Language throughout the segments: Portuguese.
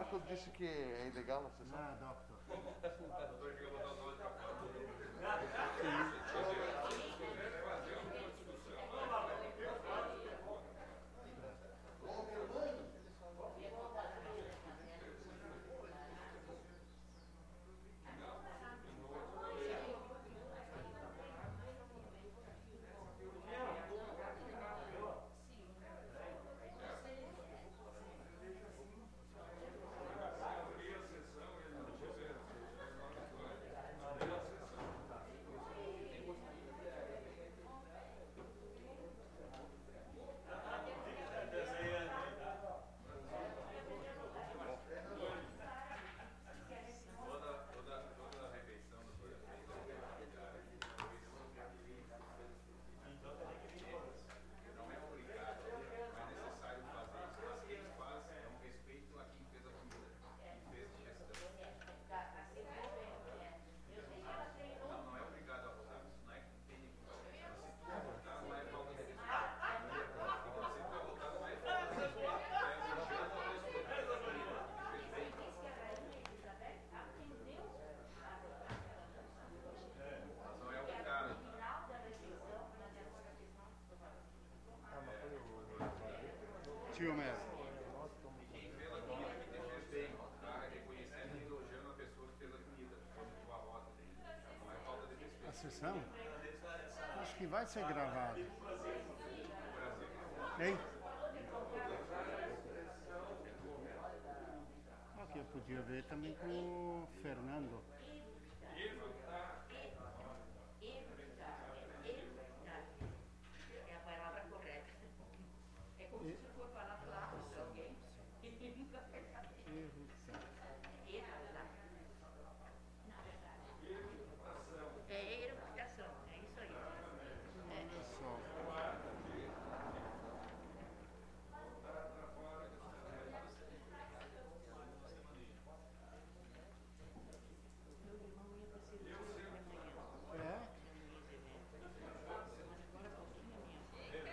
Marcos disse que é ilegal a sessão. Ah, doutor. Tio Mero. Quem fez a comida me defende bem, tá? Reconhecendo e elogiando a pessoa que fez a comida, quando for a rota dele. Não é falta de respeito. A sessão? Acho que vai ser gravada. Hein? Aqui eu podia ver também com o Fernando. É a palavra correta. É como se você for falar lá para alguém. É eruptação, é isso aí. Olha só. Meu irmão ia para cirurgia de manhã. É? Mas agora há pouquinho a minha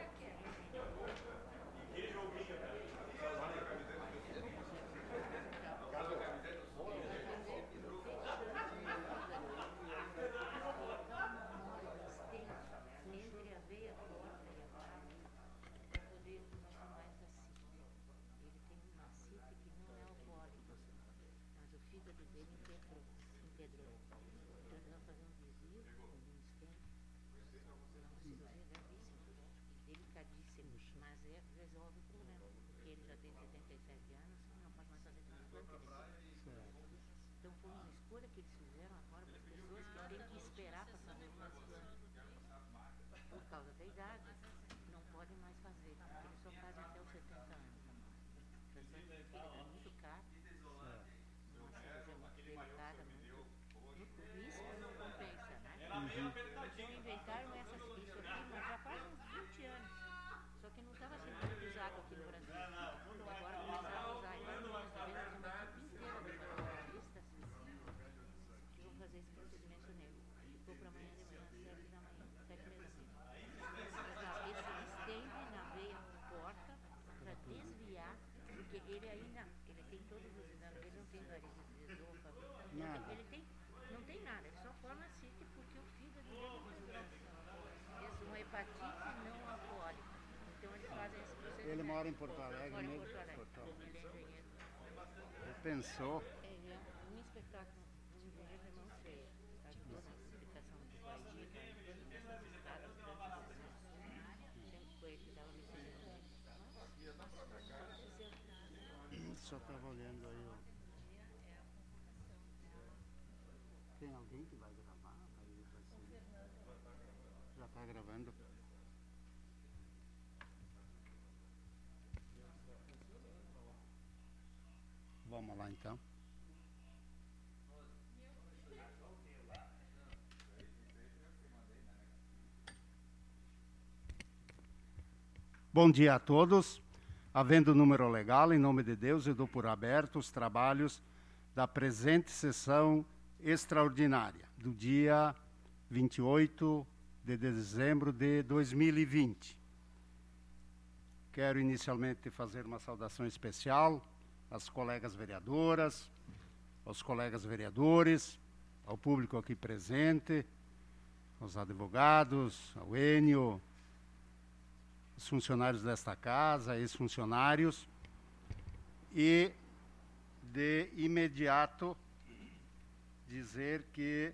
entre a veia porta e a barba, para poder funcionar mais assim. Ele tem um macite que não é alcoólico, mas o fígado dele integrou. Então ele vai fazer um desvio com um stent. Uma cirurgia gravíssima, delicadíssima, mas resolve o problema, porque ele já tem 77 anos e não pode mais fazer transplante de fígado. Então foi uma escolha que eles fizeram agora para as pessoas que têm que esperar para fazer o transplante. Por causa da idade, não podem mais fazer, porque eles só fazem até os 70 anos. Transplante de fígado é muito caro, uma cirurgia muito delicada, muito risco não compensa, né? Então inventaram isso aqui, mas já faz uns 20 anos. Só que não estava sendo muito usado aqui no Brasil. Agora começaram a usar. Então, nós tivemos uma equipe inteira de patologistas que vão fazer esse procedimento nele. Ficou para amanhã de manhã, 7 da manhã, 7h30 da manhã. Esse estende na veia porta para desviar, porque ele ainda, ele tem todos os exames, ele não tem varizes de esôfago, não tem nada, ele só forma ciste porque o fígado dele é uma hepatite não alcoólica. Então eles fazem esse procedimento. Ele mora em Porto Alegre, Mora em né? Porto Alegre. Porto Alegre. Ele é engenheiro. Ele pensou. Ele é um espetáculo, um engenheiro de mão cheia. Ajudou na explicação do Guaidí, nessas estradas grandes. Sempre foi ele que dava licença. Só estava olhando aí, ó. Tem alguém que vai gravar? Aí vai ser. Já está gravando. Vamos lá então. Bom dia a todos. Havendo número legal, em nome de Deus, eu dou por aberto os trabalhos da presente sessão extraordinária, do dia 28 de dezembro de 2020. Quero inicialmente fazer uma saudação especial às colegas vereadoras, aos colegas vereadores, ao público aqui presente, aos advogados, ao Enio, os funcionários desta casa, ex-funcionários, e de imediato dizer que,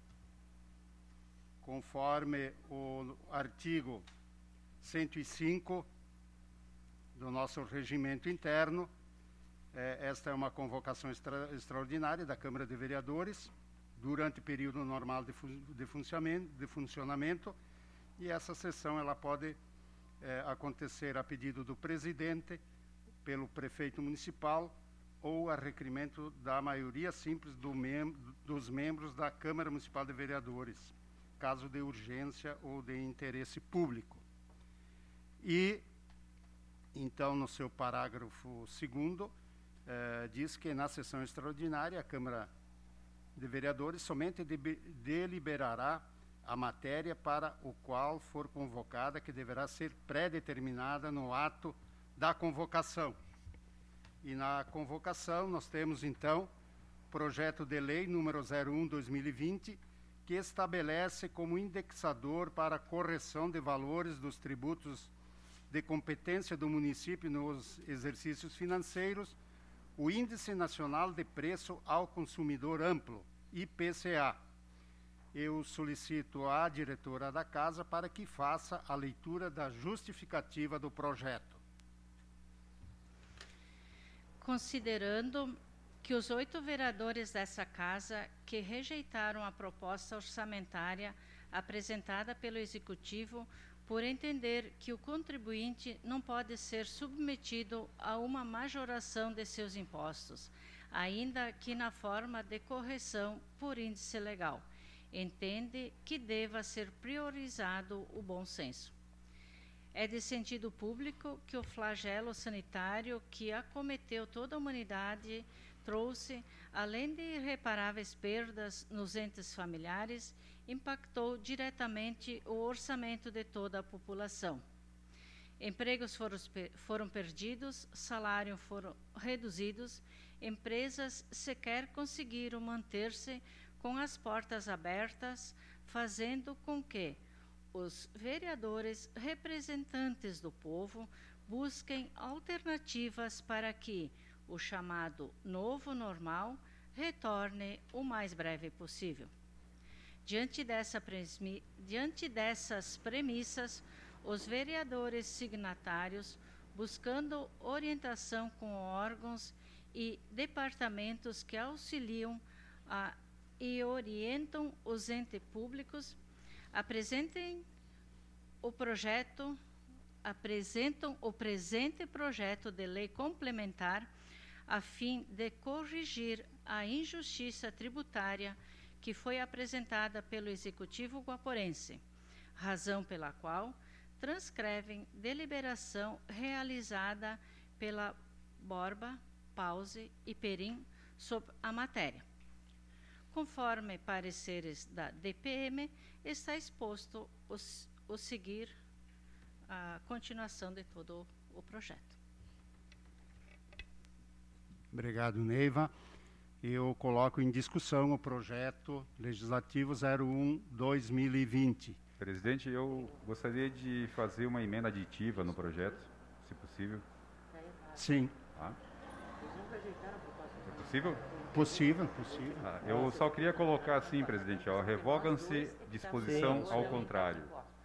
conforme o artigo 105 do nosso regimento interno, esta é uma convocação extraordinária da Câmara de Vereadores durante o período normal de funcionamento, e essa sessão ela pode acontecer a pedido do presidente, pelo prefeito municipal ou a requerimento da maioria simples dos membros da Câmara Municipal de Vereadores, caso de urgência ou de interesse público. E, então, no seu parágrafo 2º, diz que na sessão extraordinária a Câmara de Vereadores somente deliberará a matéria para o qual for convocada, que deverá ser pré-determinada no ato da convocação. E na convocação nós temos, então, projeto de lei número 01/2020, que estabelece como indexador para a correção de valores dos tributos de competência do município nos exercícios financeiros o Índice Nacional de Preço ao Consumidor Amplo, IPCA. Eu solicito à diretora da casa para que faça a leitura da justificativa do projeto. Considerando que os 8 vereadores dessa casa que rejeitaram a proposta orçamentária apresentada pelo Executivo por entender que o contribuinte não pode ser submetido a uma majoração de seus impostos, ainda que na forma de correção por índice legal, entende que deva ser priorizado o bom senso. É de sentido público que o flagelo sanitário que acometeu toda a humanidade trouxe, além de irreparáveis perdas nos entes familiares, impactou diretamente o orçamento de toda a população. Empregos foram perdidos, salários foram reduzidos, empresas sequer conseguiram manter-se com as portas abertas, fazendo com que os vereadores representantes do povo busquem alternativas para que o chamado novo normal retorne o mais breve possível. Diante dessas premissas, os vereadores signatários, buscando orientação com órgãos e departamentos que auxiliam e orientam os entes públicos, apresentam o presente projeto de lei complementar a fim de corrigir a injustiça tributária que foi apresentada pelo Executivo guaporense, razão pela qual transcrevem deliberação realizada pela Borba, Pause e Perim sobre a matéria. Conforme pareceres da DPM, está exposto o seguir a continuação de todo o projeto. Obrigado, Neiva. Eu coloco em discussão o projeto legislativo 01/2020. Presidente, eu gostaria de fazer uma emenda aditiva no projeto, se possível. Sim. Tá? É possível? Possível. Eu só queria colocar assim, presidente, revogam-se disposição ao contrário.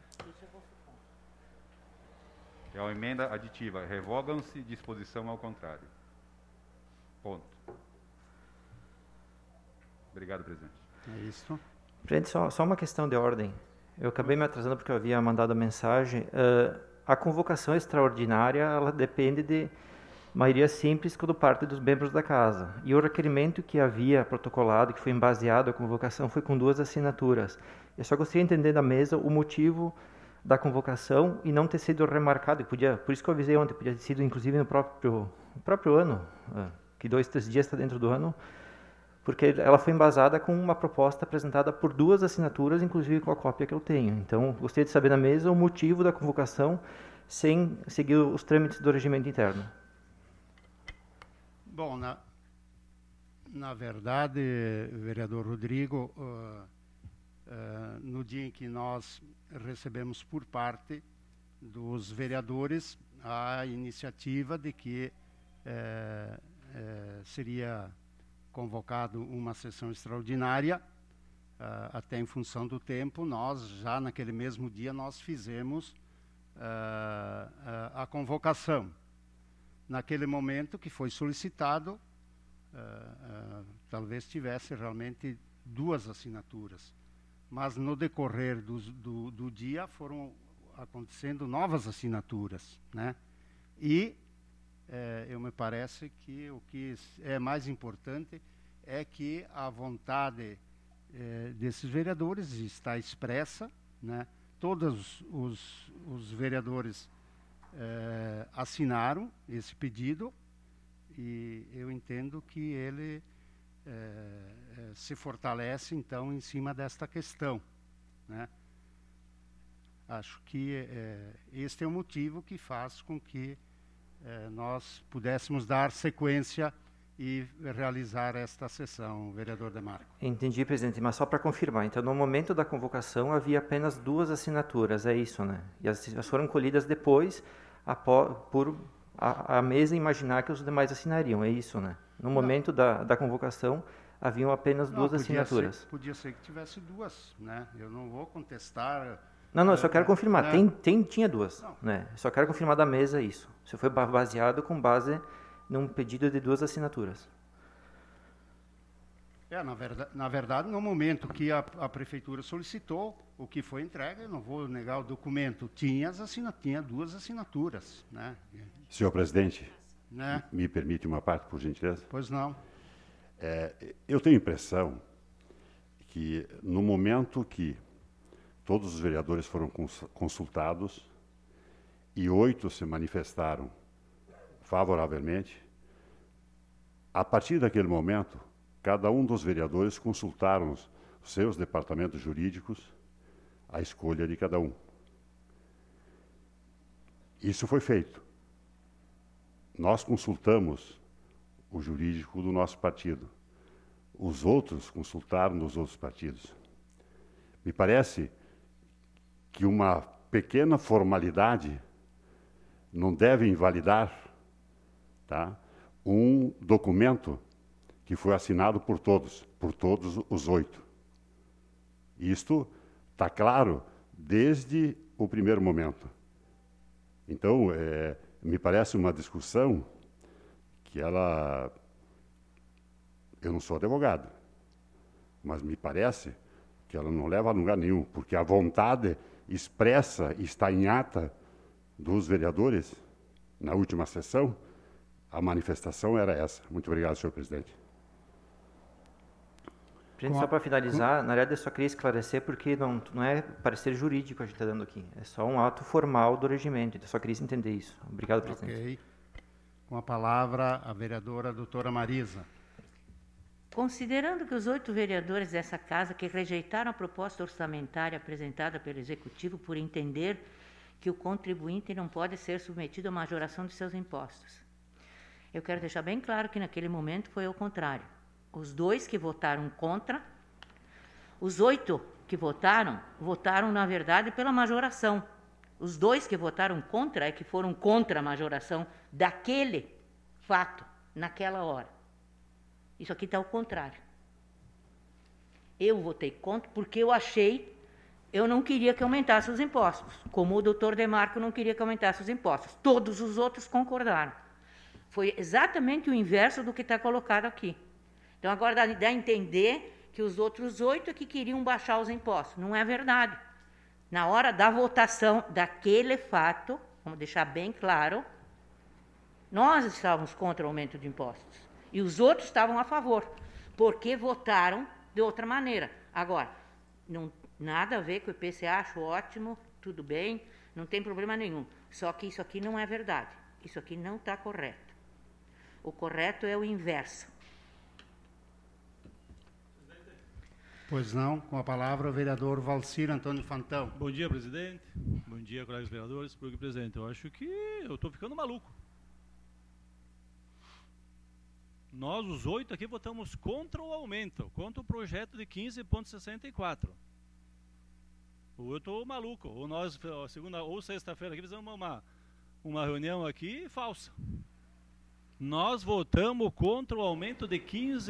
É uma emenda aditiva, revogam-se disposição ao contrário. Ponto. Obrigado, presidente. É isso. Presidente, só uma questão de ordem. Eu acabei me atrasando porque eu havia mandado a mensagem. A convocação extraordinária, ela depende de maioria simples por parte dos membros da casa. E o requerimento que havia protocolado, que foi baseado a convocação, foi com 2 assinaturas. Eu só gostaria de entender da mesa o motivo da convocação e não ter sido remarcado. Por isso que eu avisei ontem, podia ter sido inclusive no próprio ano, que 2, 3 dias está dentro do ano, porque ela foi embasada com uma proposta apresentada por 2 assinaturas, inclusive com a cópia que eu tenho. Então, gostaria de saber na mesa o motivo da convocação sem seguir os trâmites do regimento interno. Bom, na verdade, vereador Rodrigo, no dia em que nós recebemos por parte dos vereadores a iniciativa de que seria convocado uma sessão extraordinária, até em função do tempo, nós já naquele mesmo dia nós fizemos a convocação. Naquele momento que foi solicitado, talvez tivesse realmente 2 assinaturas, mas no decorrer do dia foram acontecendo novas assinaturas, né? E eu me parece que o que é mais importante é que a vontade desses vereadores está expressa, né? Todos os vereadores assinaram esse pedido e eu entendo que ele se fortalece, então, em cima desta questão, né? Acho que este é o motivo que faz com que nós pudéssemos dar sequência e realizar esta sessão, vereador Demarco. Entendi, presidente, mas só para confirmar, então no momento da convocação havia apenas 2 assinaturas, é isso, né? E as foram colhidas depois, por a mesa imaginar que os demais assinariam, é isso, né? No momento da convocação haviam apenas 2 assinaturas. Podia ser que tivesse 2, né? Eu não vou contestar... Não, eu só quero confirmar, tinha 2, né? Eu só quero confirmar da mesa isso. Isso foi baseado com base num pedido de 2 assinaturas. Na verdade, no momento que a prefeitura solicitou, o que foi entregue, eu não vou negar o documento, tinha 2 assinaturas, né? Senhor presidente, Né? me permite uma parte, por gentileza? Pois não. Eu tenho a impressão que, no momento que todos os vereadores foram consultados e 8 se manifestaram favoravelmente, a partir daquele momento, cada um dos vereadores consultaram os seus departamentos jurídicos a escolha de cada um. Isso foi feito. Nós consultamos o jurídico do nosso partido. Os outros consultaram nos outros partidos. Me parece que uma pequena formalidade não deve invalidar, tá, um documento que foi assinado por todos os 8. Isto está claro desde o primeiro momento. Então, me parece uma discussão que ela... Eu não sou advogado, mas me parece que ela não leva a lugar nenhum, porque a vontade expressa está em ata dos vereadores, na última sessão, a manifestação era essa. Muito obrigado, senhor presidente. Presidente, só para finalizar, na verdade eu só queria esclarecer porque não é parecer jurídico que a gente está dando aqui, é só um ato formal do regimento, então só queria entender isso. Obrigado, presidente. Ok. Com a palavra, a vereadora doutora Marisa. Considerando que os 8 vereadores dessa casa que rejeitaram a proposta orçamentária apresentada pelo Executivo por entender que o contribuinte não pode ser submetido à majoração de seus impostos, eu quero deixar bem claro que naquele momento foi ao contrário. Os 2 que votaram contra, os 8 que votaram na verdade pela majoração. Os 2 que votaram contra é que foram contra a majoração daquele fato, naquela hora. Isso aqui está ao contrário. Eu votei contra porque eu não queria que aumentasse os impostos, como o doutor Demarco não queria que aumentasse os impostos. Todos os outros concordaram. Foi exatamente o inverso do que está colocado aqui. Então, agora dá a entender que os outros 8 é que queriam baixar os impostos. Não é verdade. Na hora da votação daquele fato, vamos deixar bem claro, nós estávamos contra o aumento de impostos. E os outros estavam a favor, porque votaram de outra maneira. Agora, não, nada a ver com o IPCA, acho ótimo, tudo bem, não tem problema nenhum. Só que isso aqui não é verdade. Isso aqui não está correto. O correto é o inverso. Pois não, com a palavra o vereador Valcir Antônio Fantão. Bom dia, presidente. Bom dia, colegas vereadores. Porque, presidente, eu acho que eu estou ficando maluco. Nós, os 8 aqui, votamos contra o aumento, contra o projeto de 15,64. Eu estou maluco. Ou nós, segunda ou sexta-feira, aqui fizemos uma reunião aqui falsa. Nós votamos contra o aumento de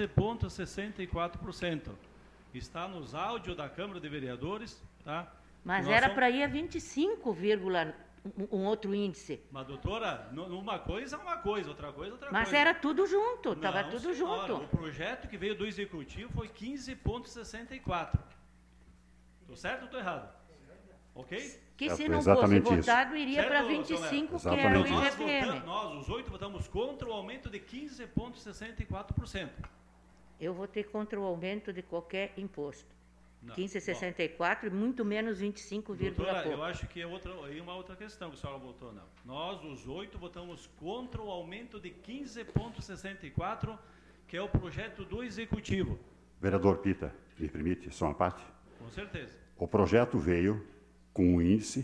15,64%. Está nos áudios da Câmara de Vereadores, tá? Mas era para ir a 25, um outro índice. Mas, doutora, uma coisa é uma coisa, outra coisa é outra coisa. Mas era tudo junto, estava Não, tudo senhora, junto. O projeto que veio do Executivo foi 15,64. Estou certo ou estou errado? Ok? Que se É, não exatamente fosse isso. votado, iria para Certo, 25, que Exatamente. era o Nós, IGPM. nós, os 8, votamos contra o aumento de 15,64%. Eu votei contra o aumento de qualquer imposto. Não. 15,64 e muito menos 25, Doutora, eu pouco. acho que é uma outra questão que a senhora votou, não. Nós, os 8, votamos contra o aumento de 15,64%, que é o projeto do Executivo. Vereador Pita, me permite só uma parte? Com certeza. O projeto veio com um índice,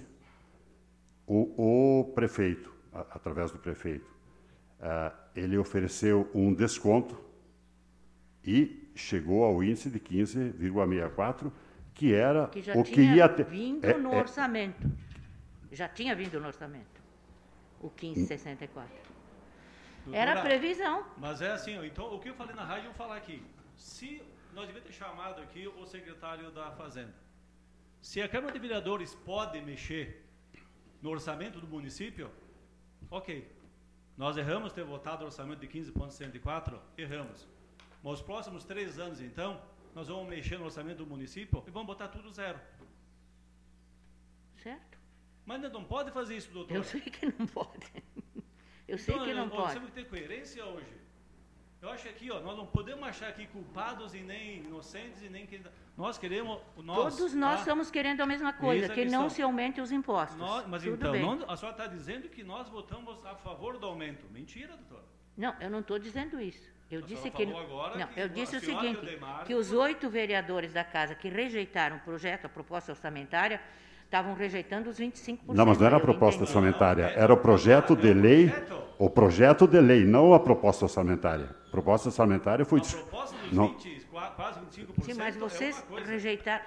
o prefeito, através do prefeito, ele ofereceu um desconto e chegou ao índice de 15,64, que era Que já o que tinha ia ter. vindo no orçamento. Já tinha vindo no orçamento. O 15,64. Era a Doutora, previsão. Mas é assim, então, o que eu falei na rádio, eu vou falar aqui. Se nós devíamos ter chamado aqui o secretário da Fazenda. Se a Câmara de Vereadores pode mexer no orçamento do município, ok. Nós erramos ter votado o orçamento de 15,64? Erramos. Mas os próximos 3 anos, então, nós vamos mexer no orçamento do município e vamos botar tudo zero. Certo? Mas não pode fazer isso, doutor. Eu sei que não pode. Eu sei que não Nós pode. temos que ter coerência hoje. Eu acho que aqui, ó, nós não podemos achar aqui culpados e nem inocentes e nem... Nós queremos... Todos nós estamos querendo a mesma coisa, Eis a que não questão. se aumente os impostos. Mas Tudo então, bem. a senhora está dizendo que nós votamos a favor do aumento. Mentira, doutora. Não, eu não estou dizendo isso. Eu A disse senhora que falou agora não. que Eu a disse o senhora e o seguinte, Demarco- que os 8 vereadores da casa que rejeitaram o projeto, a proposta orçamentária, estavam rejeitando os 25%. Não, mas não era a Eu proposta entendi. orçamentária, era o projeto de lei, o projeto de lei, não a proposta orçamentária. A proposta orçamentária foi... A proposta dos Não. 20, quase 25% Sim, mas vocês é uma coisa. rejeitaram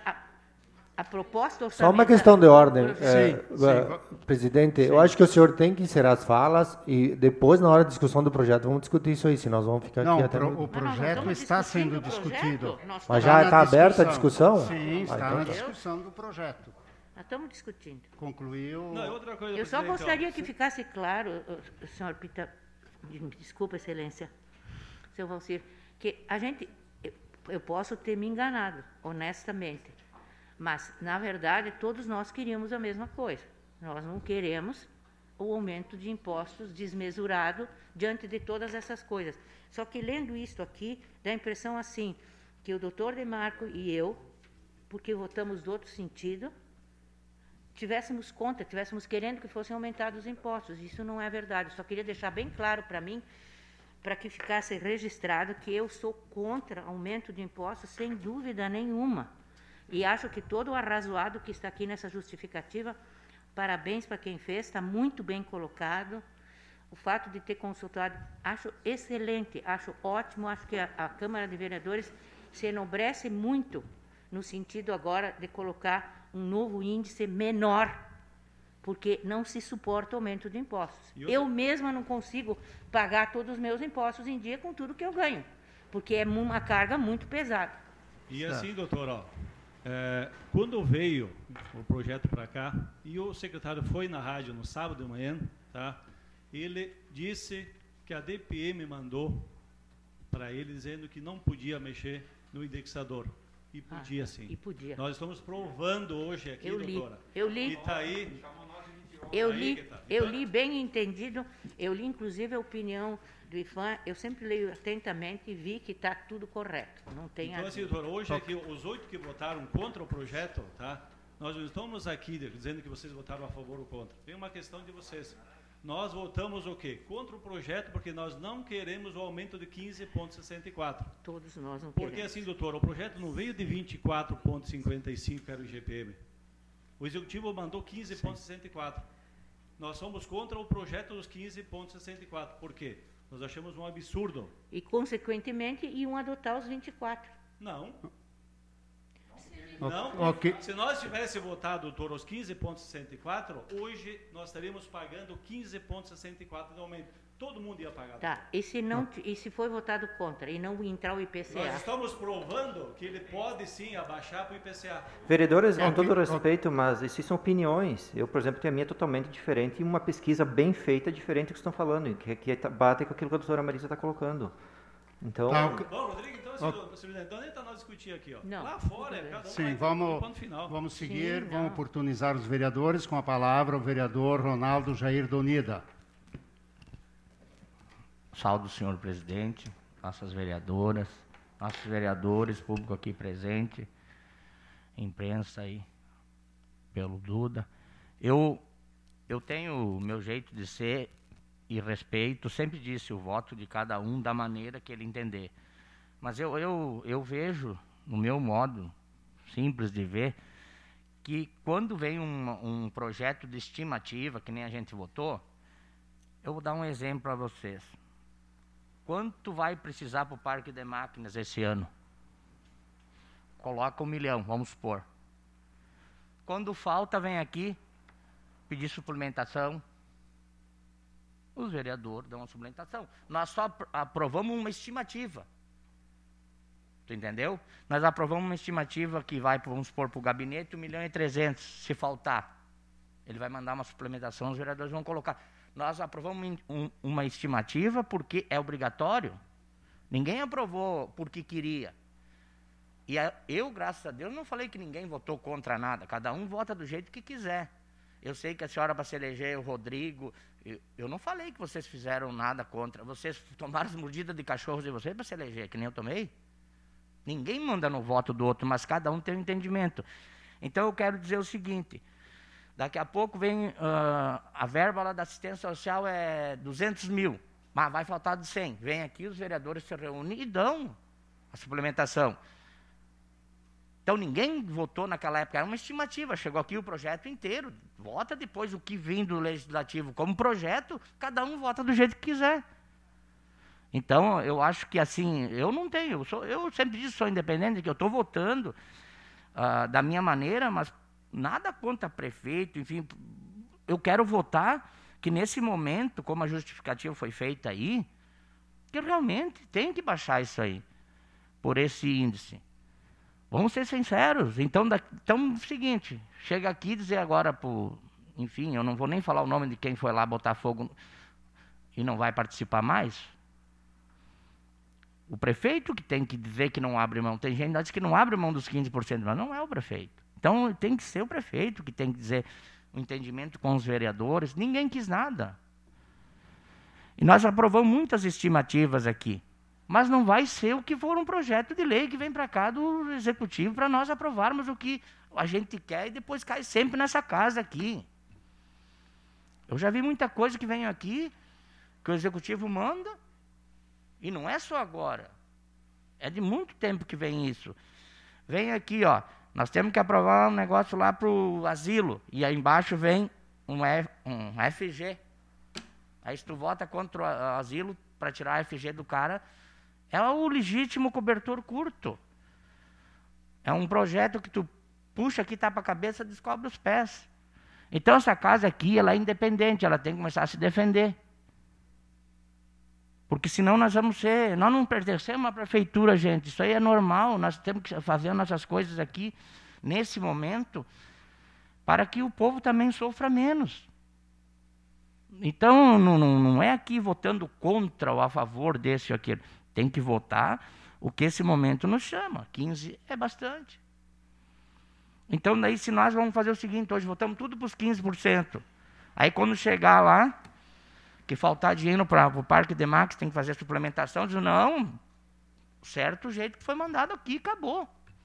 a proposta Só orçamentária. uma questão de ordem, Sim. presidente. Eu acho que o senhor tem que encerrar as falas e depois, na hora da discussão do projeto, vamos discutir isso aí, senão nós vamos ficar Não, aqui o, até... pro- o Mas nós não projeto estamos está discutindo sendo o projeto? discutido. Nós Mas estamos- já na está aberta a discussão. discussão? Sim, está então na tá. discussão do projeto. Nós estamos discutindo. Concluiu. Não, é outra coisa, Eu só presidente, ó. gostaria que ficasse claro, senhor Pita, desculpa, excelência, seu Valcir, que a gente, eu posso ter me enganado, honestamente, mas, na verdade, todos nós queríamos a mesma coisa. Nós não queremos o aumento de impostos desmesurado diante de todas essas coisas. Só que, lendo isto aqui, dá a impressão assim, que o doutor Demarco e eu, porque votamos do outro sentido, tivéssemos contra, tivéssemos querendo que fossem aumentados os impostos. Isso não é verdade. Só queria deixar bem claro para mim, para que ficasse registrado que eu sou contra aumento de impostos, sem dúvida nenhuma. E acho que todo o arrazoado que está aqui nessa justificativa, parabéns para quem fez, está muito bem colocado. O fato de ter consultado, acho excelente, acho ótimo, acho que a Câmara de Vereadores se enobrece muito no sentido agora de colocar um novo índice menor, porque não se suporta aumento de impostos. E outra- Eu mesma não consigo pagar todos os meus impostos em dia com tudo que eu ganho, porque é uma carga muito pesada. E assim, doutor, ó, quando veio o projeto para cá, e o secretário foi na rádio no sábado de manhã, tá? Ele disse que a DPM mandou para ele dizendo que não podia mexer no indexador. E podia sim. E podia. Nós estamos provando hoje aqui, Eu li, doutora. eu li. E tá aí. Eu Aí li, que tá. eu li bem entendido, eu li inclusive a opinião do IFAM, eu sempre leio atentamente e vi que está tudo correto. Não tem Então, assim, doutora, hoje aqui, os 8 que votaram contra o projeto, tá? Nós não estamos aqui dizendo que vocês votaram a favor ou contra. Tem uma questão de vocês. Nós votamos o quê? Contra o projeto, porque nós não queremos o aumento de 15,64. Todos nós não Porque queremos. assim, doutor, o projeto não veio de 24,55, que era o IGPM. O Executivo mandou 15,64. Nós somos contra o projeto dos 15,64. Por quê? Nós achamos um absurdo. E, consequentemente, iam adotar os 24. Não. O- Não. ok. Se nós tivéssemos votado os 15,64, hoje nós estaríamos pagando 15,64 de aumento. Todo mundo ia pagar. Tá, e se foi votado contra e não entrar o Nós IPCA? estamos provando que ele pode sim abaixar para o IPCA. Vereadores, com Ok, todo ok. respeito, mas isso são opiniões. Eu, por exemplo, tenho a minha totalmente diferente e uma pesquisa bem feita diferente do que estão falando, que bate com aquilo que a doutora Marisa está colocando. Então, Tá, ok. Bom, Rodrigo, então nem está nós discutir aqui. Ó. Não. Lá fora, cada um Sim, vai vamos, no ponto final. vamos seguir, Sim, vamos não. oportunizar os vereadores. Com a palavra, o vereador Ronaldo Jair do Unida. Saldo, senhor presidente, nossas vereadoras, nossos vereadores, público aqui presente, imprensa aí, pelo Duda. Eu tenho o meu jeito de ser e respeito, sempre disse o voto de cada um da maneira que ele entender. Mas eu vejo, no meu modo simples de ver, que quando vem um projeto de estimativa, que nem a gente votou, eu vou dar um exemplo para vocês. Quanto vai precisar para o parque de máquinas esse ano? Coloca 1 milhão, vamos supor. Quando falta, vem aqui pedir suplementação. Os vereadores dão uma suplementação. Nós só aprovamos uma estimativa. Tu entendeu? Nós aprovamos uma estimativa que vai, vamos supor, para o gabinete 1.300.000. Se faltar, ele vai mandar uma suplementação, os vereadores vão colocar. Nós aprovamos uma estimativa porque é obrigatório. Ninguém aprovou porque queria. E eu, graças a Deus, não falei que ninguém votou contra nada. Cada um vota do jeito que quiser. Eu sei que a senhora, para se eleger, o Rodrigo... Eu não falei que vocês fizeram nada contra. Vocês tomaram as mordidas de cachorros de vocês para se eleger, que nem eu tomei. Ninguém manda no voto do outro, mas cada um tem um entendimento. Então, eu quero dizer o seguinte... Daqui a pouco vem a verba lá da assistência social é 200 mil, mas vai faltar de 100. Vem aqui, os vereadores se reúnem e dão a suplementação. Então ninguém votou naquela época, era uma estimativa, chegou aqui o projeto inteiro, vota depois o que vem do legislativo como projeto, cada um vota do jeito que quiser. Então eu acho que assim, eu não tenho, eu sempre disse, sou independente, que eu estou votando da minha maneira, mas nada contra prefeito, enfim, eu quero votar que nesse momento, como a justificativa foi feita aí, que realmente tem que baixar isso aí, por esse índice. Vamos ser sinceros. Então, é o seguinte, chega aqui e dizer agora, enfim, eu não vou nem falar o nome de quem foi lá botar fogo e não vai participar mais. O prefeito que tem que dizer que não abre mão. Tem gente que diz que não abre mão dos 15%, mas não é o prefeito. Então, tem que ser o prefeito que tem que dizer o entendimento com os vereadores. Ninguém quis nada. E nós aprovamos muitas estimativas aqui. Mas não vai ser o que for um projeto de lei que vem para cá do Executivo para nós aprovarmos o que a gente quer e depois cai sempre nessa casa aqui. Eu já vi muita coisa que vem aqui, que o Executivo manda, e não é só agora. É de muito tempo que vem isso. Vem aqui, ó. Nós temos que aprovar um negócio lá para o asilo. E aí embaixo vem um FG. Aí se tu vota contra o asilo para tirar a FG do cara, é o legítimo cobertor curto. É um projeto que tu puxa aqui, tapa a cabeça, descobre os pés. Então essa casa aqui, ela é independente, ela tem que começar a se defender. Porque senão nós não pertencemos à prefeitura, gente. Isso aí é normal, nós temos que fazer nossas coisas aqui, nesse momento, para que o povo também sofra menos. Então, não é aqui votando contra ou a favor desse ou aquele. Tem que votar o que esse momento nos chama. 15 é bastante. Então, daí, se nós vamos fazer o seguinte, hoje votamos tudo para os 15%. Aí, quando chegar lá, que faltar dinheiro para o Parque de Max, tem que fazer suplementação, diz, não, certo jeito que foi mandado aqui, acabou.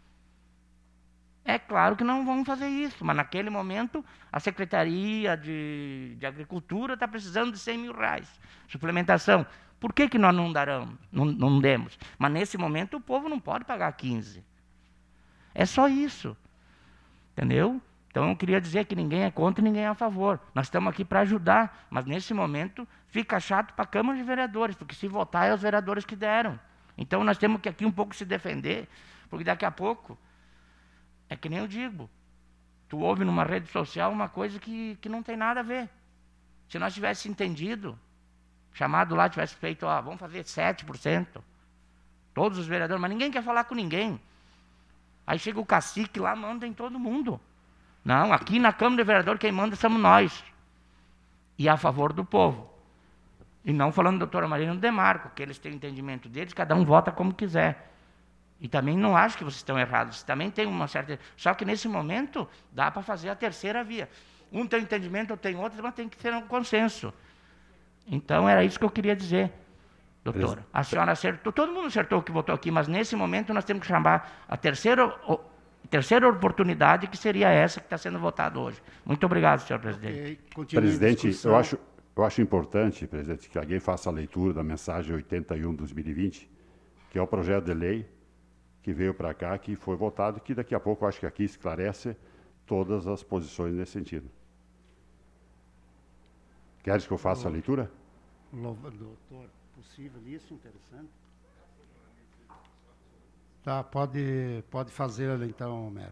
É claro que não vamos fazer isso, mas naquele momento a Secretaria de Agricultura está precisando de 100 mil reais. Suplementação. Por que nós não demos? Mas nesse momento o povo não pode pagar 15. É só isso. Entendeu? Então, eu queria dizer que ninguém é contra e ninguém é a favor. Nós estamos aqui para ajudar, mas nesse momento fica chato para a Câmara de Vereadores, porque se votar é os vereadores que deram. Então, nós temos que aqui um pouco se defender, porque daqui a pouco, é que nem eu digo, tu ouve numa rede social uma coisa que não tem nada a ver. Se nós tivéssemos entendido, chamado lá, tivesse feito, vamos fazer 7%, todos os vereadores, mas ninguém quer falar com ninguém. Aí chega o cacique lá, manda em todo mundo. Não, aqui na Câmara de Vereadores quem manda somos nós. E a favor do povo. E não falando do doutora Marina Demarco, que eles têm o entendimento deles, cada um vota como quiser. E também não acho que vocês estão errados, vocês também tem uma certa... Só que nesse momento dá para fazer a terceira via. Um tem entendimento, outro tem outro, mas tem que ter um consenso. Então era isso que eu queria dizer, doutora. A senhora acertou, todo mundo acertou o que votou aqui, mas nesse momento nós temos que chamar a terceira oportunidade, que seria essa que está sendo votada hoje. Muito obrigado, senhor presidente. Presidente, eu acho importante, presidente, que alguém faça a leitura da mensagem 81/2020, que é o projeto de lei que veio para cá, que foi votado, que daqui a pouco eu acho que aqui esclarece todas as posições nesse sentido. Queres que eu faça a leitura? Doutor, possível isso? Interessante. Tá, pode fazer então, Homero.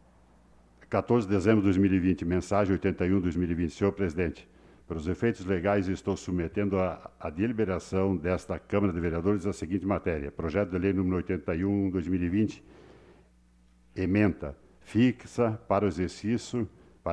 14 de dezembro de 2020, mensagem 81/2020. Senhor presidente, para os efeitos legais, estou submetendo a deliberação desta Câmara de Vereadores a seguinte matéria. Projeto de lei número 81/2020, ementa, fixa para o exercício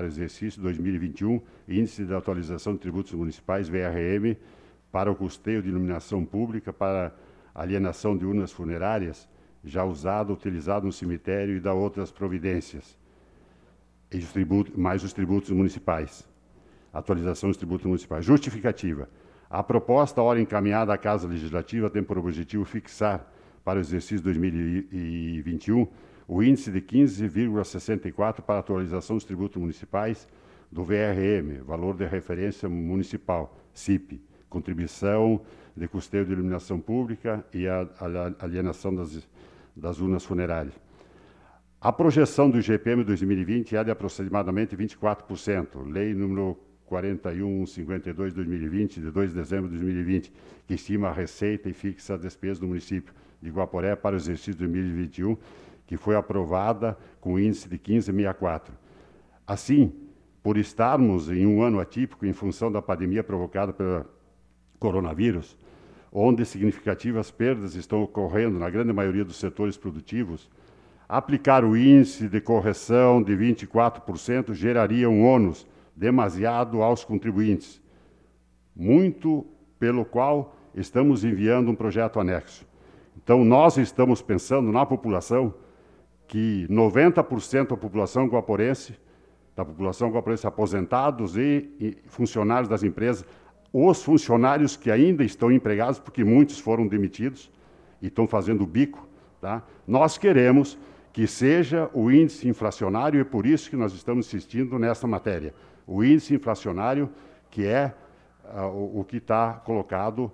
2021, índice de atualização de tributos municipais, VRM, para o custeio de iluminação pública, para alienação de urnas funerárias, já usado, utilizado no cemitério e da outras providências, e mais os tributos municipais. Atualização dos tributos municipais. Justificativa. A proposta, ora encaminhada à Casa Legislativa, tem por objetivo fixar para o exercício 2021 o índice de 15,64 para a atualização dos tributos municipais do VRM, Valor de Referência Municipal, CIP, contribuição de custeio de iluminação pública e a alienação das urnas funerárias. A projeção do IGPM 2020 é de aproximadamente 24%, lei número 4152/2020, de 2 de dezembro de 2020, que estima a receita e fixa a despesa do município de Guaporé para o exercício 2021, que foi aprovada com índice de 15,64. Assim, por estarmos em um ano atípico em função da pandemia provocada pelo coronavírus, onde significativas perdas estão ocorrendo na grande maioria dos setores produtivos, aplicar o índice de correção de 24% geraria um ônus demasiado aos contribuintes, muito pelo qual estamos enviando um projeto anexo. Então, nós estamos pensando na população, que 90% da população guaporense aposentados e funcionários das empresas, os funcionários que ainda estão empregados, porque muitos foram demitidos e estão fazendo bico, tá? Nós queremos que seja o índice inflacionário, e por isso que nós estamos insistindo nessa matéria. O índice inflacionário, que é o que está colocado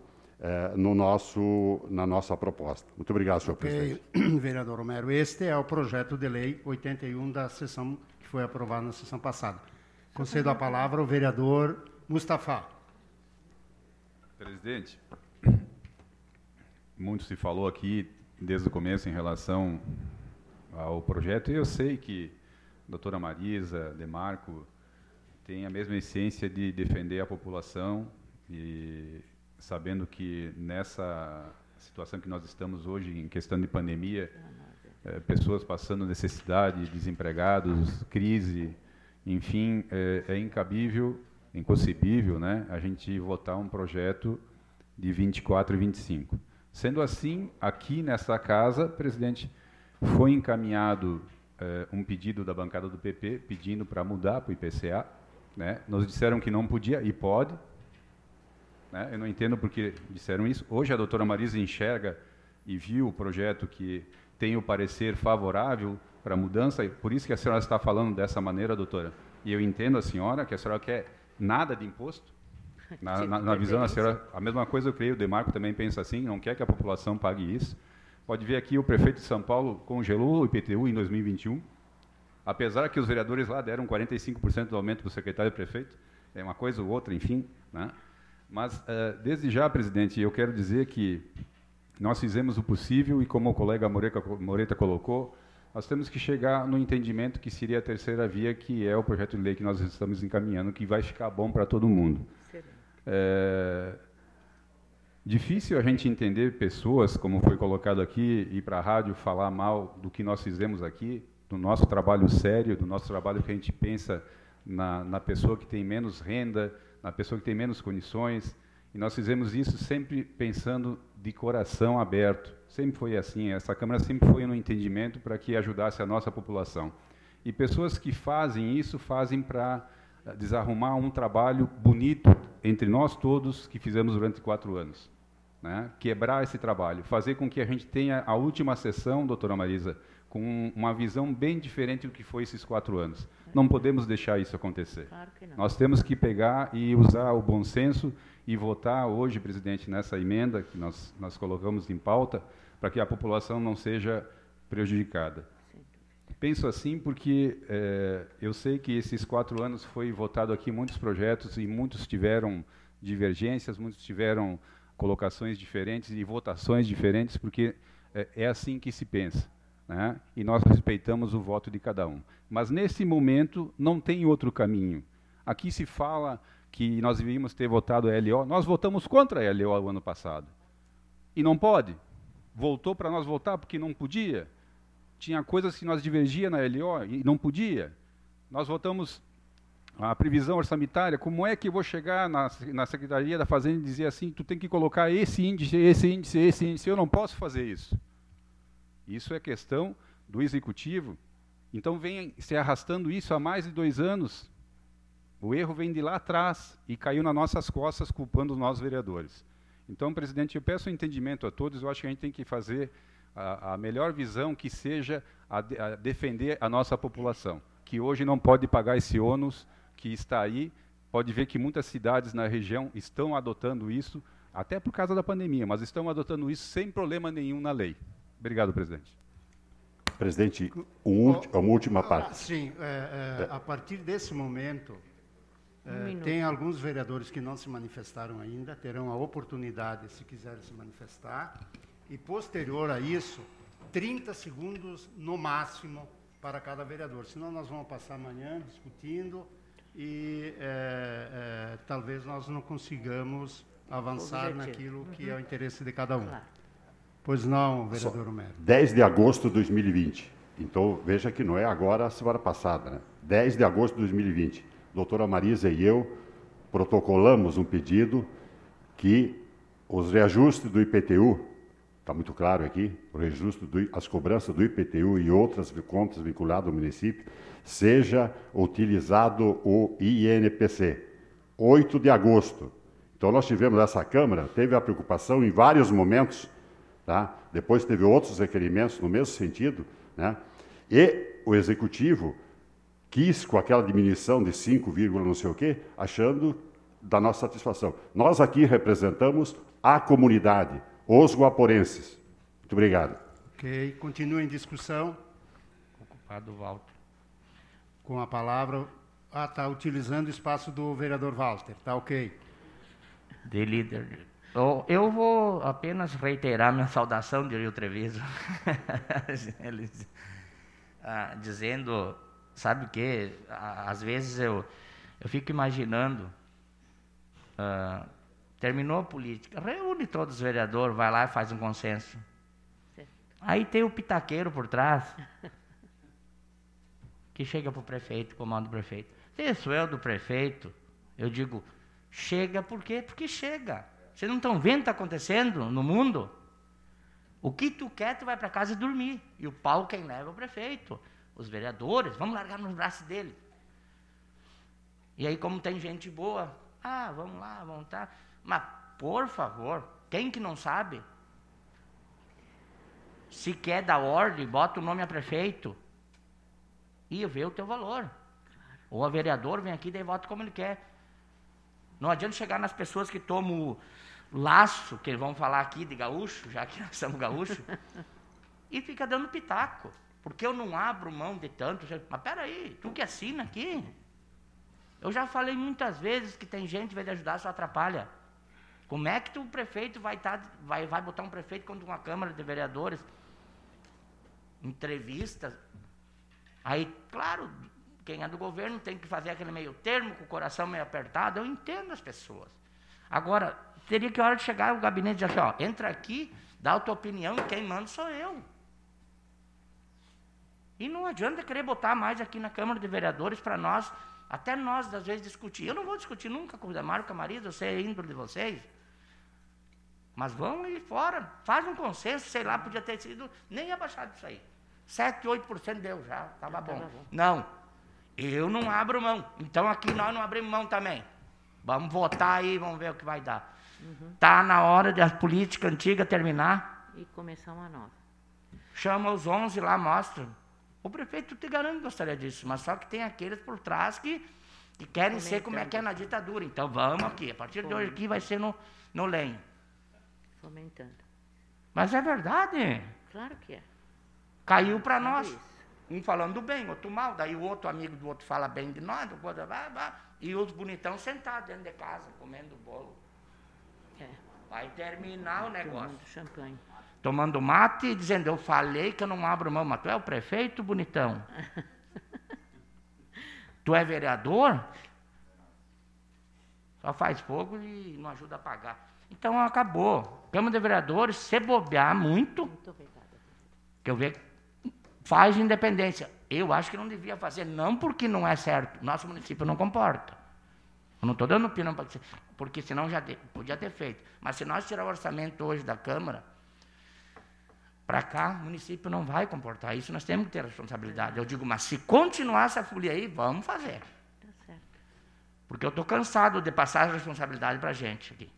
na nossa proposta. Muito obrigado, senhor presidente. Vereador Homero, este é o projeto de lei 81 da sessão que foi aprovado na sessão passada. Concedo a palavra ao vereador Mustafa. Presidente, muito se falou aqui desde o começo em relação ao projeto, e eu sei que a doutora Marisa Demarco tem a mesma essência de defender a população, e sabendo que nessa situação que nós estamos hoje, em questão de pandemia, pessoas passando necessidade, desempregados, crise, enfim, é incabível, inconcebível, né, a gente votar um projeto de 24 e 25. Sendo assim, aqui nessa casa, presidente, foi encaminhado um pedido da bancada do PP pedindo para mudar para o IPCA, né? Nos disseram que não podia e pode, né? Eu não entendo porque disseram isso. Hoje a doutora Marisa enxerga e viu o projeto que tem o parecer favorável para a mudança, e por isso que a senhora está falando dessa maneira, doutora. E eu entendo a senhora, que a senhora quer nada de imposto. Na visão da senhora, a mesma coisa eu creio, o Demarco também pensa assim, não quer que a população pague isso. Pode ver aqui, o prefeito de São Paulo congelou o IPTU em 2021, apesar que os vereadores lá deram 45% do aumento para o secretário e prefeito, é uma coisa ou outra, enfim, né? Mas, desde já, presidente, eu quero dizer que nós fizemos o possível e, como o colega Moreta colocou, nós temos que chegar no entendimento que seria a terceira via, que é o projeto de lei que nós estamos encaminhando, que vai ficar bom para todo mundo. Difícil a gente entender pessoas, como foi colocado aqui, ir para a rádio falar mal do que nós fizemos aqui, do nosso trabalho sério, do nosso trabalho que a gente pensa na pessoa que tem menos renda, na pessoa que tem menos condições, e nós fizemos isso sempre pensando de coração aberto. Sempre foi assim, essa Câmara sempre foi no entendimento para que ajudasse a nossa população. E pessoas que fazem isso, fazem para desarrumar um trabalho bonito entre nós todos que fizemos durante 4 anos. Né? Quebrar esse trabalho, fazer com que a gente tenha a última sessão, doutora Marisa, com uma visão bem diferente do que foi esses 4 anos. Não podemos deixar isso acontecer. Claro que não. Nós temos que pegar e usar o bom senso e votar hoje, presidente, nessa emenda que nós colocamos em pauta, para que a população não seja prejudicada. Penso assim porque eu sei que esses 4 anos foi votado aqui muitos projetos e muitos tiveram divergências, muitos tiveram colocações diferentes e votações diferentes, porque é assim que se pensa, né? E nós respeitamos o voto de cada um. Mas, nesse momento, não tem outro caminho. Aqui se fala que nós devíamos ter votado a LO, nós votamos contra a LO o ano passado. E não pode. Voltou para nós votar porque não podia. Tinha coisas que nós divergia na LO e não podia. Nós votamos a previsão orçamentária. Como é que eu vou chegar na Secretaria da Fazenda e dizer assim, tu tem que colocar esse índice, esse índice, esse índice? Eu não posso fazer isso. Isso é questão do Executivo. Então, vem se arrastando isso há mais de 2 anos. O erro vem de lá atrás e caiu nas nossas costas, culpando nós, vereadores. Então, presidente, eu peço um entendimento a todos. Eu acho que a gente tem que fazer a melhor visão, que seja a defender a nossa população, que hoje não pode pagar esse ônus que está aí. Pode ver que muitas cidades na região estão adotando isso, até por causa da pandemia, mas estão adotando isso sem problema nenhum na lei. Obrigado, presidente. Presidente, uma última parte. Sim, a partir desse momento, tem alguns vereadores que não se manifestaram ainda, terão a oportunidade, se quiserem se manifestar, e posterior a isso, 30 segundos no máximo para cada vereador. Senão nós vamos passar amanhã discutindo e talvez nós não consigamos avançar naquilo que é o interesse de cada um. Claro. Pois não, vereador Romero. 10 de agosto de 2020. Então, veja que não é agora, a semana passada, né? 10 de agosto de 2020. Doutora Marisa e eu protocolamos um pedido que os reajustes do IPTU, está muito claro aqui, o reajuste as cobranças do IPTU e outras contas vinculadas ao município, seja utilizado o INPC. 8 de agosto. Então, nós tivemos essa Câmara, teve a preocupação em vários momentos, tá? Depois teve outros requerimentos no mesmo sentido, né? E o Executivo quis, com aquela diminuição de 5, não sei o quê, achando da nossa satisfação. Nós aqui representamos a comunidade, os guaporenses. Muito obrigado. Ok, continua em discussão. Ocupado Walter. Com a palavra... está utilizando o espaço do vereador Walter, está ok. De líder... Eu vou apenas reiterar minha saudação de Rio Treviso, dizendo, sabe o quê? Às vezes eu fico imaginando, terminou a política, reúne todos os vereadores, vai lá e faz um consenso. Certo. Aí tem o pitaqueiro por trás, que chega para o prefeito, comanda o prefeito. Isso é do prefeito. Eu digo, chega por quê? Porque chega. Vocês não estão vendo o que está acontecendo no mundo? O que tu quer, tu vai para casa e dormir. E o pau quem leva é o prefeito. Os vereadores, vamos largar nos braços dele. E aí, como tem gente boa, vamos lá, vamos estar. Mas, por favor, quem que não sabe? Se quer dar ordem, bota o nome a prefeito e vê o teu valor. Claro. Ou a vereador vem aqui e daí vota como ele quer. Não adianta chegar nas pessoas que tomam o laço, que eles vão falar aqui de gaúcho, já que nós somos gaúchos, e fica dando pitaco. Porque eu não abro mão de tanto. Mas peraí, tu que assina aqui. Eu já falei muitas vezes que tem gente que vai te ajudar, só atrapalha. Como é que o prefeito vai botar um prefeito contra uma Câmara de Vereadores? Entrevistas. Aí, claro, quem é do governo tem que fazer aquele meio termo, com o coração meio apertado. Eu entendo as pessoas. Agora, teria que a hora de chegar o gabinete e dizer assim, ó, entra aqui, dá a tua opinião e quem manda sou eu. E não adianta querer botar mais aqui na Câmara de Vereadores para nós, até nós, às vezes, discutir. Eu não vou discutir nunca com o Demarco, com a Marisa, eu sei a índole de vocês. Mas vão ali fora, faz um consenso, sei lá, podia ter sido, nem abaixado isso aí. 7, 8% deu já, estava bom. Não, eu não abro mão. Então aqui nós não abrimos mão também. Vamos votar aí, vamos ver o que vai dar. Está na hora de a política antiga terminar. E começar uma nova. Chama os 11 lá, mostra. O prefeito te garante que gostaria disso, mas só que tem aqueles por trás que querem ser como é que é na ditadura. Então vamos aqui, a partir de hoje aqui vai ser no lenho. Fomentando. Mas é verdade. Claro que é. Caiu para nós. Um falando bem, outro mal. Daí o outro amigo do outro fala bem de nós. E os bonitão sentados dentro de casa, comendo bolo. É. Vai terminar o negócio. Tomando champanhe. Tomando mate e dizendo, eu falei que eu não abro mão. Mas tu é o prefeito, bonitão? Tu é vereador? Só faz fogo e não ajuda a pagar. Então acabou. Câmara de Vereadores, se bobear muito, que eu vejo, faz independência. Eu acho que não devia fazer, não porque não é certo. Nosso município não comporta. Eu não estou dando opinião, porque senão já podia ter feito. Mas se nós tirar o orçamento hoje da Câmara, para cá, o município não vai comportar. Isso nós temos que ter responsabilidade. Eu digo, mas se continuar essa folia aí, vamos fazer. Tá certo. Porque eu estou cansado de passar a responsabilidade para a gente aqui.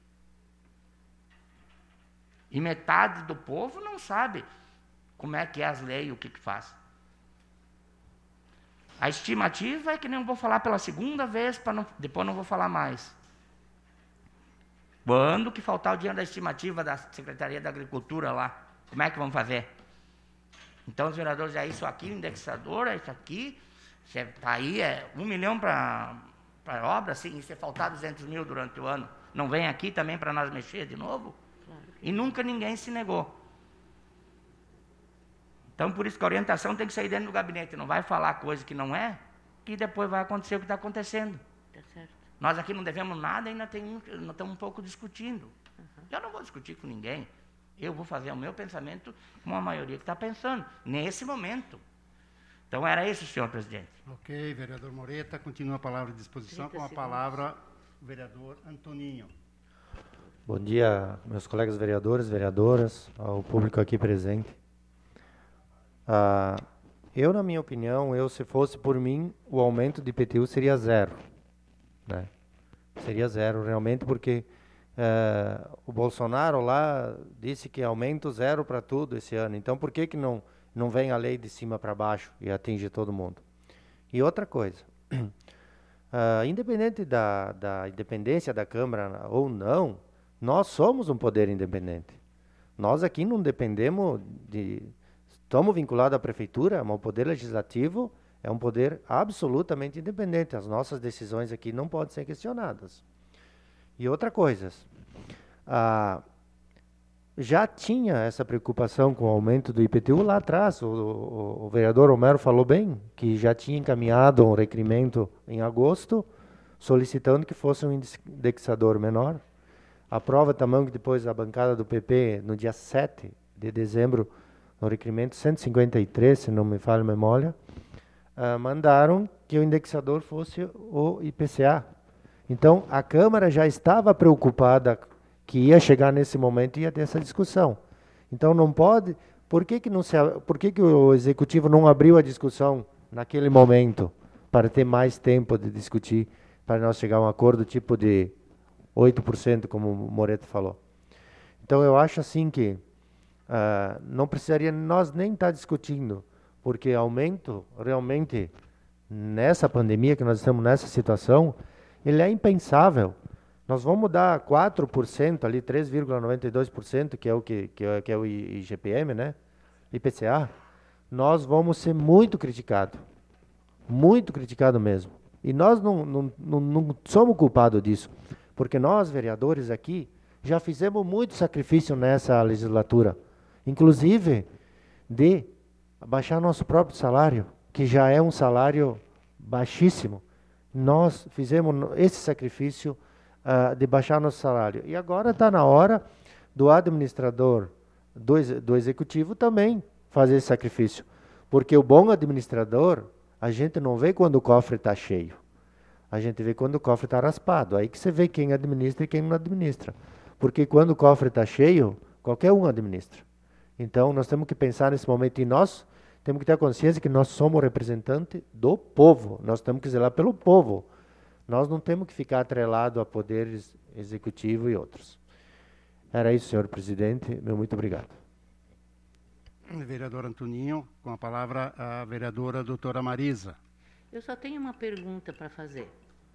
E metade do povo não sabe como é que é as leis, o que faz. A estimativa é que nem eu vou falar pela segunda vez, depois não vou falar mais. Quando que faltar o dinheiro da estimativa da Secretaria da Agricultura lá, como é que vamos fazer? Então os vereadores, é isso aqui, o indexador, é isso aqui, aí é 1 milhão para obra, assim, e se faltar 200 mil durante o ano, não vem aqui também para nós mexer de novo? E nunca ninguém se negou. Então, por isso que a orientação tem que sair dentro do gabinete. Não vai falar coisa que não é, que depois vai acontecer o que está acontecendo. Tá certo. Nós aqui não devemos nada, ainda estamos um pouco discutindo. Eu não vou discutir com ninguém. Eu vou fazer o meu pensamento como a maioria que está pensando, nesse momento. Então, era isso, senhor presidente. Ok, vereador Moreta, continua a palavra à disposição. Com a palavra, o vereador Antoninho. Bom dia, meus colegas vereadores, vereadoras, ao público aqui presente. Eu, na minha opinião, se fosse por mim, o aumento de IPTU seria 0. Né? Seria 0, realmente, porque o Bolsonaro lá disse que aumento 0 para tudo esse ano. Então, por que não vem a lei de cima para baixo e atinge todo mundo? E outra coisa, independente da independência da Câmara ou não, nós somos um poder independente. Nós aqui não dependemos estamos vinculados à prefeitura, mas o poder legislativo é um poder absolutamente independente. As nossas decisões aqui não podem ser questionadas. E outra coisa, já tinha essa preocupação com o aumento do IPTU lá atrás. O vereador Romero falou bem, que já tinha encaminhado um requerimento em agosto, solicitando que fosse um indexador menor. A prova também que depois a bancada do PP, no dia 7 de dezembro, no requerimento 153, se não me falha a memória, mandaram que o indexador fosse o IPCA. Então, a Câmara já estava preocupada que ia chegar nesse momento e ia ter essa discussão. Então, não pode... Por que o Executivo não abriu a discussão naquele momento para ter mais tempo de discutir, para nós chegar a um acordo tipo de 8%, como o Moreto falou? Então, eu acho assim que não precisaria nós nem estar discutindo, porque aumento, realmente, nessa pandemia que nós estamos nessa situação, ele é impensável. Nós vamos dar 4% ali, 3,92%, que é o IGPM, né? IPCA. nós vamos ser muito criticados mesmo. E nós não somos culpados disso, porque nós, vereadores aqui, já fizemos muito sacrifício nessa legislatura, inclusive de abaixar nosso próprio salário, que já é um salário baixíssimo. Nós fizemos esse sacrifício de baixar nosso salário. E agora está na hora do administrador, do executivo também fazer esse sacrifício. Porque o bom administrador, a gente não vê quando o cofre está cheio. A gente vê quando o cofre está raspado. Aí que você vê quem administra e quem não administra. Porque quando o cofre está cheio, qualquer um administra. Então, nós temos que pensar nesse momento. E nós temos que ter a consciência que nós somos representantes do povo. Nós temos que zelar pelo povo. Nós não temos que ficar atrelado a poderes executivo e outros. Era isso, senhor presidente. Meu muito obrigado. Vereador Antoninho, com a palavra a vereadora doutora Marisa. Eu só tenho uma pergunta para fazer.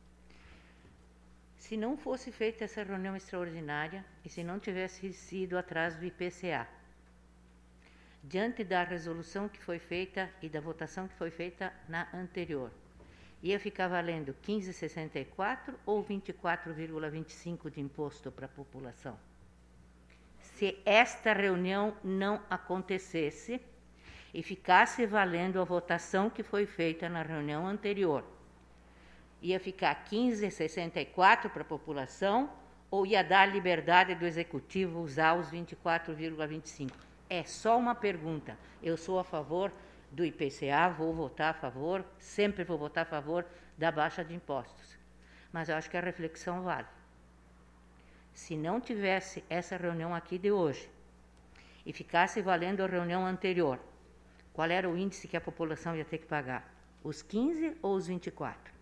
Se não fosse feita essa reunião extraordinária e se não tivesse sido atrás do IPCA, diante da resolução que foi feita e da votação que foi feita na anterior, ia ficar valendo 15,64 ou 24,25 de imposto para a população? Se esta reunião não acontecesse e ficasse valendo a votação que foi feita na reunião anterior, ia ficar 15,64 para a população ou ia dar liberdade do executivo usar os 24,25? É só uma pergunta. Eu sou a favor do IPCA, vou votar a favor, sempre vou votar a favor da baixa de impostos. Mas eu acho que a reflexão vale. Se não tivesse essa reunião aqui de hoje e ficasse valendo a reunião anterior, qual era o índice que a população ia ter que pagar? Os 15 ou os 24?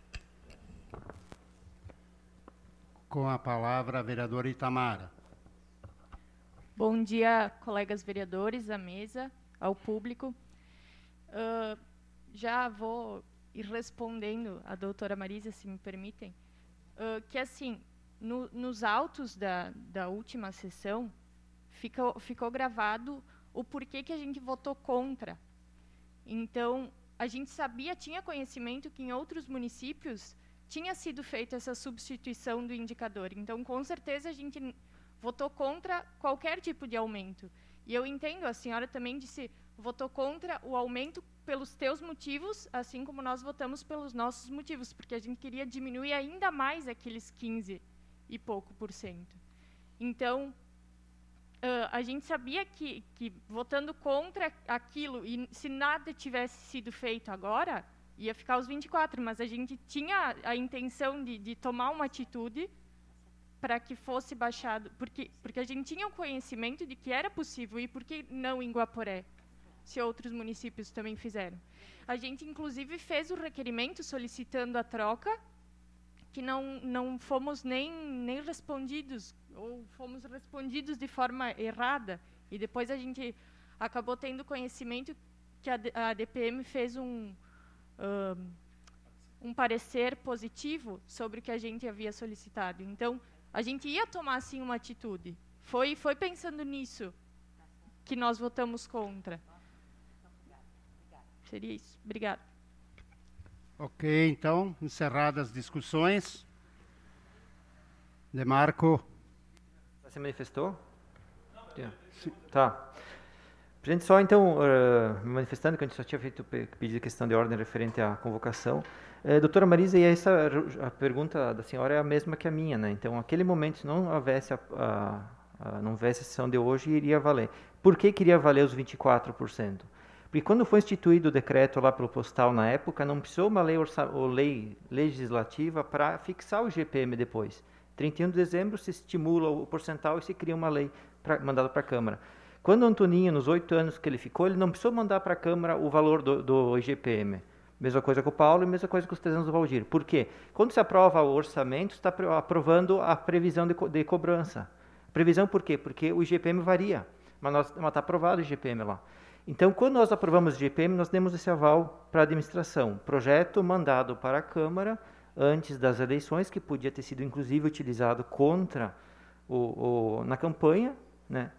Com a palavra a vereadora Itamara. Bom dia, colegas vereadores, à mesa, ao público. Já vou ir respondendo a doutora Marisa, se me permitem, que assim, nos autos da última sessão, ficou gravado o porquê que a gente votou contra. Então, a gente tinha conhecimento que em outros municípios tinha sido feita essa substituição do indicador. Então, com certeza, a gente votou contra qualquer tipo de aumento. E eu entendo, a senhora também disse, votou contra o aumento pelos teus motivos, assim como nós votamos pelos nossos motivos, porque a gente queria diminuir ainda mais aqueles 15 e pouco %. Então, a gente sabia que votando contra aquilo, e se nada tivesse sido feito agora, ia ficar os 24, mas a gente tinha a intenção de tomar uma atitude para que fosse baixado, porque a gente tinha o conhecimento de que era possível, e por que não em Guaporé, se outros municípios também fizeram. A gente, inclusive, fez o requerimento solicitando a troca, que não fomos nem respondidos, ou fomos respondidos de forma errada, e depois a gente acabou tendo conhecimento que a DPM fez um parecer positivo sobre o que a gente havia solicitado. Então, a gente ia tomar, sim, uma atitude. Foi pensando nisso que nós votamos contra. Seria isso. Obrigada. Ok, então, encerradas as discussões. Demarco. Você manifestou? Sim. Tá. Presidente, só então, manifestando que a gente só tinha feito pedido de questão de ordem referente à convocação. Doutora Marisa, e a pergunta da senhora é a mesma que a minha, né? Então, naquele momento, se não houvesse não houvesse a sessão de hoje, iria valer. Por que queria valer os 24%? Porque quando foi instituído o decreto lá pelo postal na época, não precisou uma lei legislativa para fixar o IGPM depois. 31 de dezembro se estimula o percentual e se cria uma lei mandada para a Câmara. Quando o Antoninho, nos 8 anos que ele ficou, ele não precisou mandar para a Câmara o valor do IGPM. Mesma coisa com o Paulo e mesma coisa com os 3 anos do Valdir. Por quê? Quando se aprova o orçamento, está aprovando a previsão de cobrança. Previsão por quê? Porque o IGPM varia, mas está aprovado o IGPM lá. Então, quando nós aprovamos o IGPM, nós demos esse aval para a administração. Projeto mandado para a Câmara antes das eleições, que podia ter sido, inclusive, utilizado contra na campanha, né?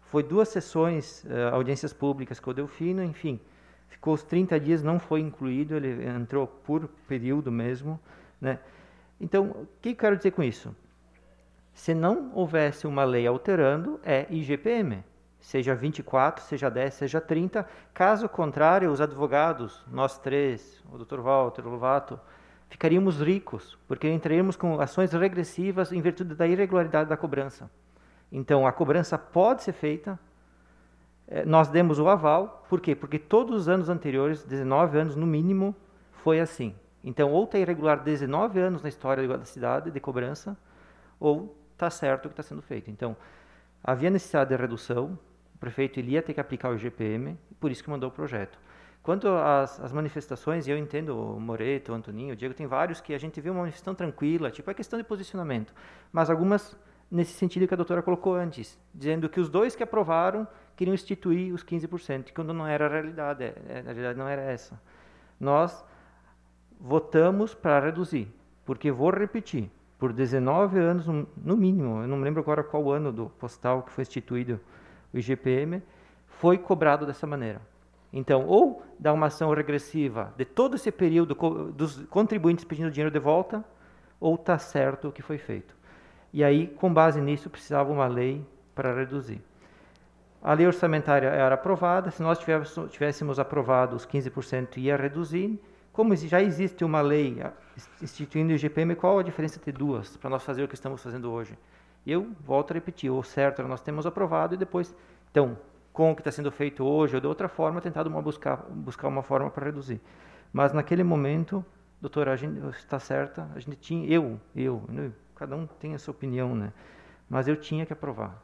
Foi 2 sessões, audiências públicas com o Delfino, enfim. Ficou os 30 dias, não foi incluído, ele entrou por período mesmo, né? Então, o que eu quero dizer com isso? Se não houvesse uma lei alterando, é IGPM. Seja 24, seja 10, seja 30. Caso contrário, os advogados, nós 3, o Dr. Walter, o Lovato, ficaríamos ricos, porque entraríamos com ações regressivas em virtude da irregularidade da cobrança. Então, a cobrança pode ser feita, nós demos o aval, por quê? Porque todos os anos anteriores, 19 anos no mínimo, foi assim. Então, ou está irregular 19 anos na história da cidade de cobrança, ou está certo o que está sendo feito. Então, havia necessidade de redução, o prefeito ele ia ter que aplicar o IGPM, por isso que mandou o projeto. Quanto às manifestações, eu entendo o Moreto, o Antoninho, o Diego, tem vários que a gente viu uma manifestação tranquila, tipo, é questão de posicionamento. Mas algumas nesse sentido que a doutora colocou antes, dizendo que os 2 que aprovaram queriam instituir os 15%, quando não era a realidade, na realidade não era essa. Nós votamos para reduzir, porque vou repetir, por 19 anos, no mínimo, eu não me lembro agora qual ano do postal que foi instituído o IGPM, foi cobrado dessa maneira. Então, ou dá uma ação regressiva de todo esse período dos contribuintes pedindo dinheiro de volta, ou está certo o que foi feito. E aí, com base nisso, precisava uma lei para reduzir. A lei orçamentária era aprovada, se nós tivéssemos aprovado os 15%, ia reduzir. Como já existe uma lei instituindo o IGPM, qual a diferença de 2 para nós fazer o que estamos fazendo hoje? Eu volto a repetir, o certo nós temos aprovado e depois, então, com o que está sendo feito hoje ou de outra forma, tentado buscar uma forma para reduzir. Mas naquele momento, doutora, a gente está certa, a gente tinha, cada um tem a sua opinião, né? Mas eu tinha que aprovar.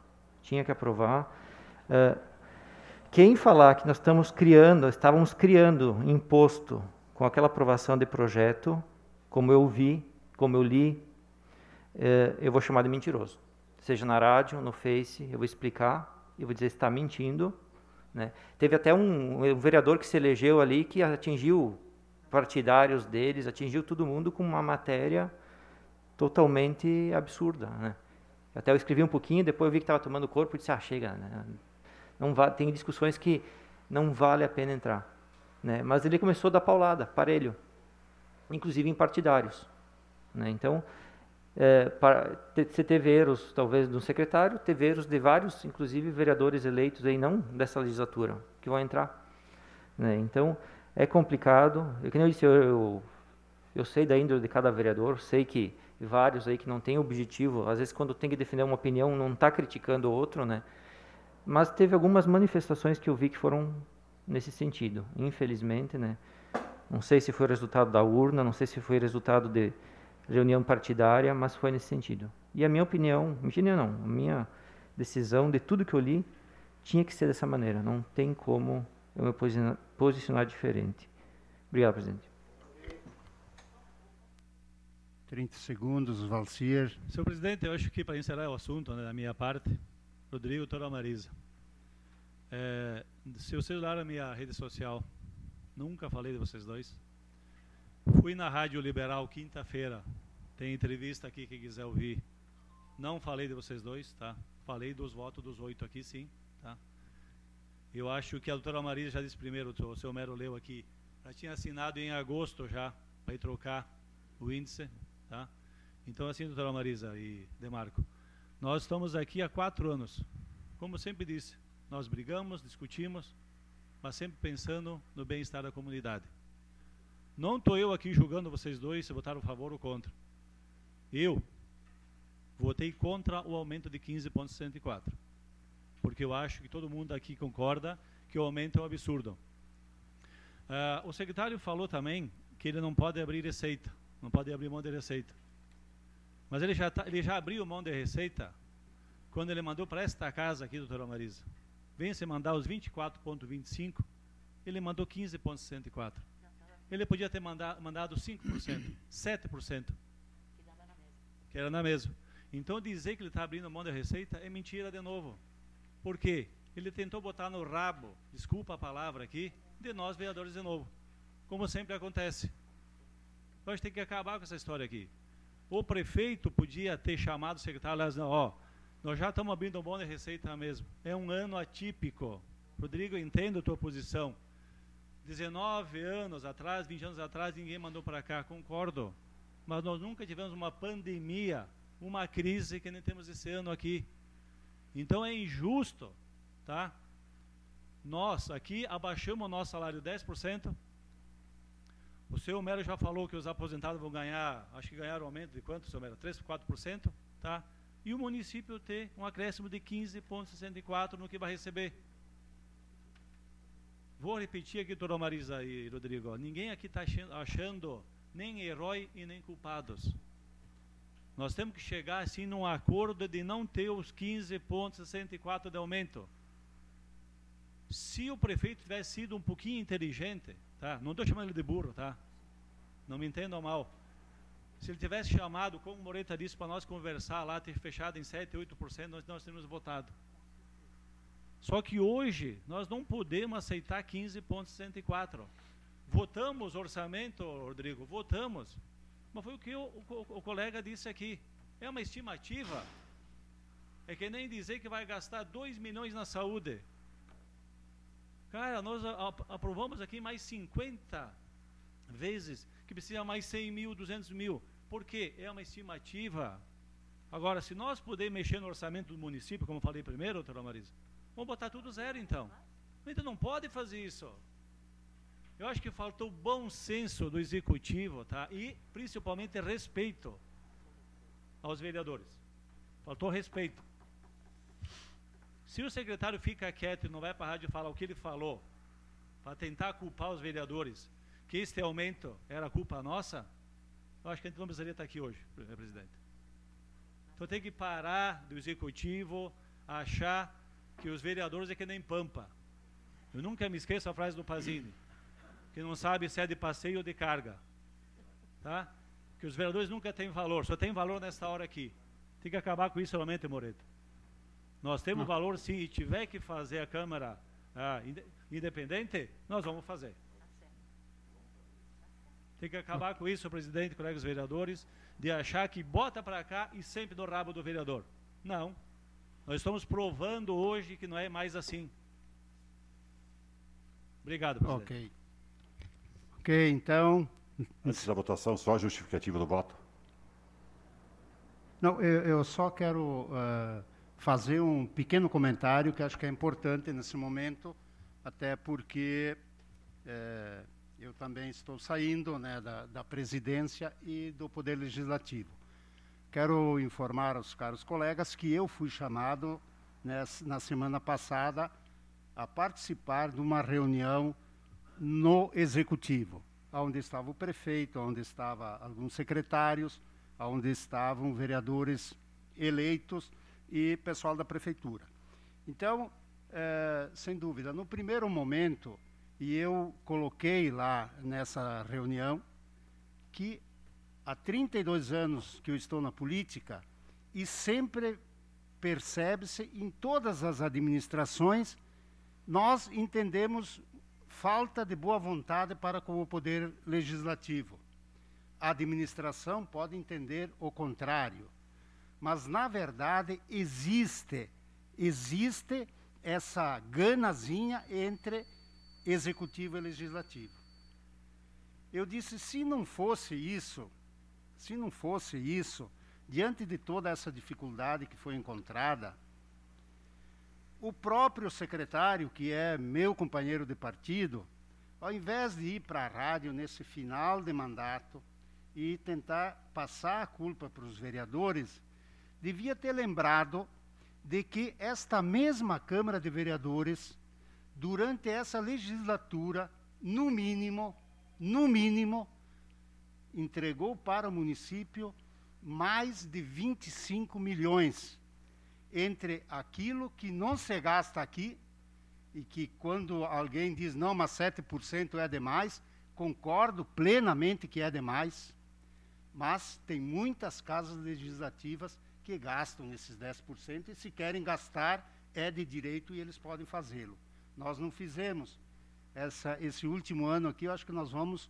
Quem falar que nós estávamos criando imposto com aquela aprovação de projeto, como eu vi, como eu li, eu vou chamar de mentiroso. Seja na rádio, no Face, eu vou explicar, eu vou dizer que está mentindo, né? Teve até um vereador que se elegeu ali que atingiu partidários deles, atingiu todo mundo com uma matéria totalmente absurda, né? Até eu escrevi um pouquinho, depois eu vi que estava tomando corpo e disse, chega, né? Tem discussões que não vale a pena entrar, né? Mas ele começou a dar paulada, parelho, inclusive em partidários, né? Então, você teve erros, talvez, de um secretário, teve erros de vários, inclusive vereadores eleitos aí, não dessa legislatura, que vão entrar, né? Então, é complicado. Como eu disse, eu sei da índole de cada vereador, sei que vários aí que não têm objetivo, às vezes quando tem que defender uma opinião, não está criticando o outro, né? Mas teve algumas manifestações que eu vi que foram nesse sentido, infelizmente, né? Não sei se foi resultado da urna, não sei se foi resultado de reunião partidária, mas foi nesse sentido. E a minha opinião, a minha decisão de tudo que eu li, tinha que ser dessa maneira, não tem como eu me posicionar diferente. Obrigado, presidente. 30 segundos, Valcir. Senhor presidente, eu acho que para encerrar o assunto, né, da minha parte, Rodrigo e doutora Marisa, se vocês olharem a minha rede social, nunca falei de vocês 2. Fui na Rádio Liberal quinta-feira, tem entrevista aqui, quem quiser ouvir. Não falei de vocês 2, tá? Falei dos votos dos 8 aqui, sim, tá? Eu acho que a doutora Marisa já disse primeiro, o senhor Mero leu aqui, já tinha assinado em agosto já, para ir trocar o índice, tá? Então, assim, doutora Marisa e Demarco, nós estamos aqui há 4 anos. Como sempre disse, nós brigamos, discutimos, mas sempre pensando no bem-estar da comunidade. Não estou eu aqui julgando vocês 2 se votaram a favor ou contra. Eu votei contra o aumento de 15,64, porque eu acho que todo mundo aqui concorda que o aumento é um absurdo. O secretário falou também que ele não pode abrir receita, não pode abrir mão de receita. Mas ele já abriu mão de receita quando ele mandou para esta casa aqui, doutora Marisa. Vem se mandar os 24,25, ele mandou 15,64. Ele podia ter mandado 5%, 7%, que era na mesma. Então, dizer que ele está abrindo mão da receita é mentira de novo. Por quê? Ele tentou botar no rabo, desculpa a palavra aqui, de nós vereadores de novo, como sempre acontece. Nós temos que acabar com essa história aqui. O prefeito podia ter chamado o secretário, não, Nós já estamos abrindo um bom de receita mesmo. É um ano atípico. Rodrigo, eu entendo a tua posição. 19 anos atrás, 20 anos atrás, ninguém mandou para cá, concordo. Mas nós nunca tivemos uma pandemia, uma crise que nem temos esse ano aqui. Então é injusto, tá? Nós aqui abaixamos o nosso salário 10%. O senhor Melo já falou que os aposentados vão ganhar, acho que ganharam um aumento de quanto, senhor Melo? 3 por 4%, tá? E o município ter um acréscimo de 15,64 no que vai receber. Vou repetir aqui, doutora Marisa e Rodrigo, ninguém aqui está achando nem herói e nem culpados. Nós temos que chegar assim num acordo de não ter os 15,64 de aumento. Se o prefeito tivesse sido um pouquinho inteligente, tá? Não estou chamando ele de burro, tá? Não me entendam mal. Se ele tivesse chamado, como o Moreta disse, para nós conversar lá, ter fechado em 7, 8%, nós teríamos votado. Só que hoje, nós não podemos aceitar 15,64. Votamos orçamento, Rodrigo, votamos. Mas foi o que o colega disse aqui. É uma estimativa. É que nem dizer que vai gastar 2 milhões na saúde. Cara, nós aprovamos aqui mais 50 vezes que precisa mais 100 mil, 200 mil. Por quê? É uma estimativa. Agora, se nós pudermos mexer no orçamento do município, como eu falei primeiro, doutora Marisa, vamos botar tudo zero, então. Então não pode fazer isso. Eu acho que faltou bom senso do executivo, tá? E principalmente respeito aos vereadores. Faltou respeito. Se o secretário fica quieto e não vai para a rádio falar o que ele falou, para tentar culpar os vereadores, que este aumento era culpa nossa, eu acho que a gente não precisaria estar aqui hoje, presidente. Então tem que parar do executivo achar que os vereadores é que nem pampa. Eu nunca me esqueço a frase do Pazini, que não sabe se é de passeio ou de carga. Tá? Que os vereadores nunca têm valor, só tem valor nessa hora aqui. Tem que acabar com isso realmente, Moreta. Nós temos valor sim, e tiver que fazer a Câmara independente, nós vamos fazer. Tem que acabar com isso, presidente, colegas vereadores, de achar que bota para cá e sempre do rabo do vereador. Não. Nós estamos provando hoje que não é mais assim. Obrigado, presidente. Ok, então... Antes da votação, só a justificativa do voto. Não, eu só quero fazer um pequeno comentário que acho que é importante nesse momento, até porque eu também estou saindo, né, da presidência e do Poder Legislativo. Quero informar aos caros colegas que eu fui chamado na semana passada a participar de uma reunião no Executivo, onde estava o prefeito, onde estavam alguns secretários, onde estavam vereadores eleitos e pessoal da prefeitura. Então, sem dúvida, no primeiro momento, e eu coloquei lá nessa reunião, que há 32 anos que eu estou na política e sempre percebe-se em todas as administrações, nós entendemos falta de boa vontade para com o Poder Legislativo. A administração pode entender o contrário, mas, na verdade, existe essa ganazinha entre Executivo e Legislativo. Eu disse, se não fosse isso, diante de toda essa dificuldade que foi encontrada, o próprio secretário, que é meu companheiro de partido, ao invés de ir para a rádio nesse final de mandato e tentar passar a culpa para os vereadores, devia ter lembrado de que esta mesma Câmara de Vereadores, durante essa legislatura, no mínimo, entregou para o município mais de 25 milhões, entre aquilo que não se gasta aqui, e que quando alguém diz, não, mas 7% é demais, concordo plenamente que é demais, mas tem muitas casas legislativas que gastam esses 10%, e se querem gastar, é de direito e eles podem fazê-lo. Nós não fizemos. Esse último ano aqui, eu acho que nós vamos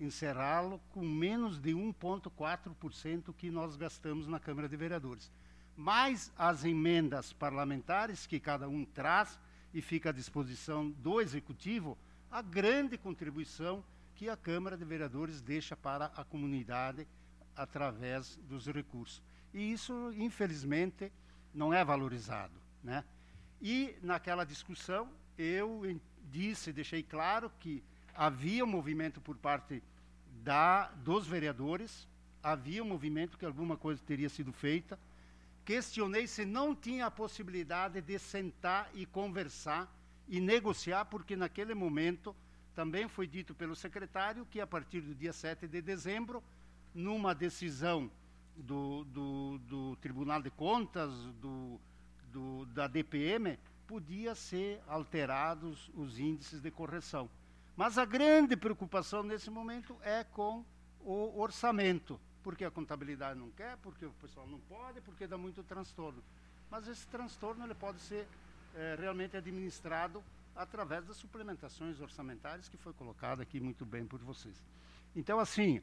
encerrá-lo com menos de 1,4% que nós gastamos na Câmara de Vereadores. mais as emendas parlamentares que cada um traz e fica à disposição do Executivo, a grande contribuição que a Câmara de Vereadores deixa para a comunidade através dos recursos. E isso, infelizmente, não é valorizado, né? E naquela discussão eu deixei claro que havia um movimento por parte dos vereadores, havia um movimento que alguma coisa teria sido feita. Questionei se não tinha a possibilidade de sentar e conversar e negociar, porque naquele momento também foi dito pelo secretário que a partir do dia 7 de dezembro, numa decisão do Tribunal de Contas, da DPM, podia ser alterados os índices de correção. Mas a grande preocupação nesse momento é com o orçamento, porque a contabilidade não quer, porque o pessoal não pode, porque dá muito transtorno. Mas esse transtorno ele pode ser realmente administrado através das suplementações orçamentárias, que foi colocado aqui muito bem por vocês. Então, assim,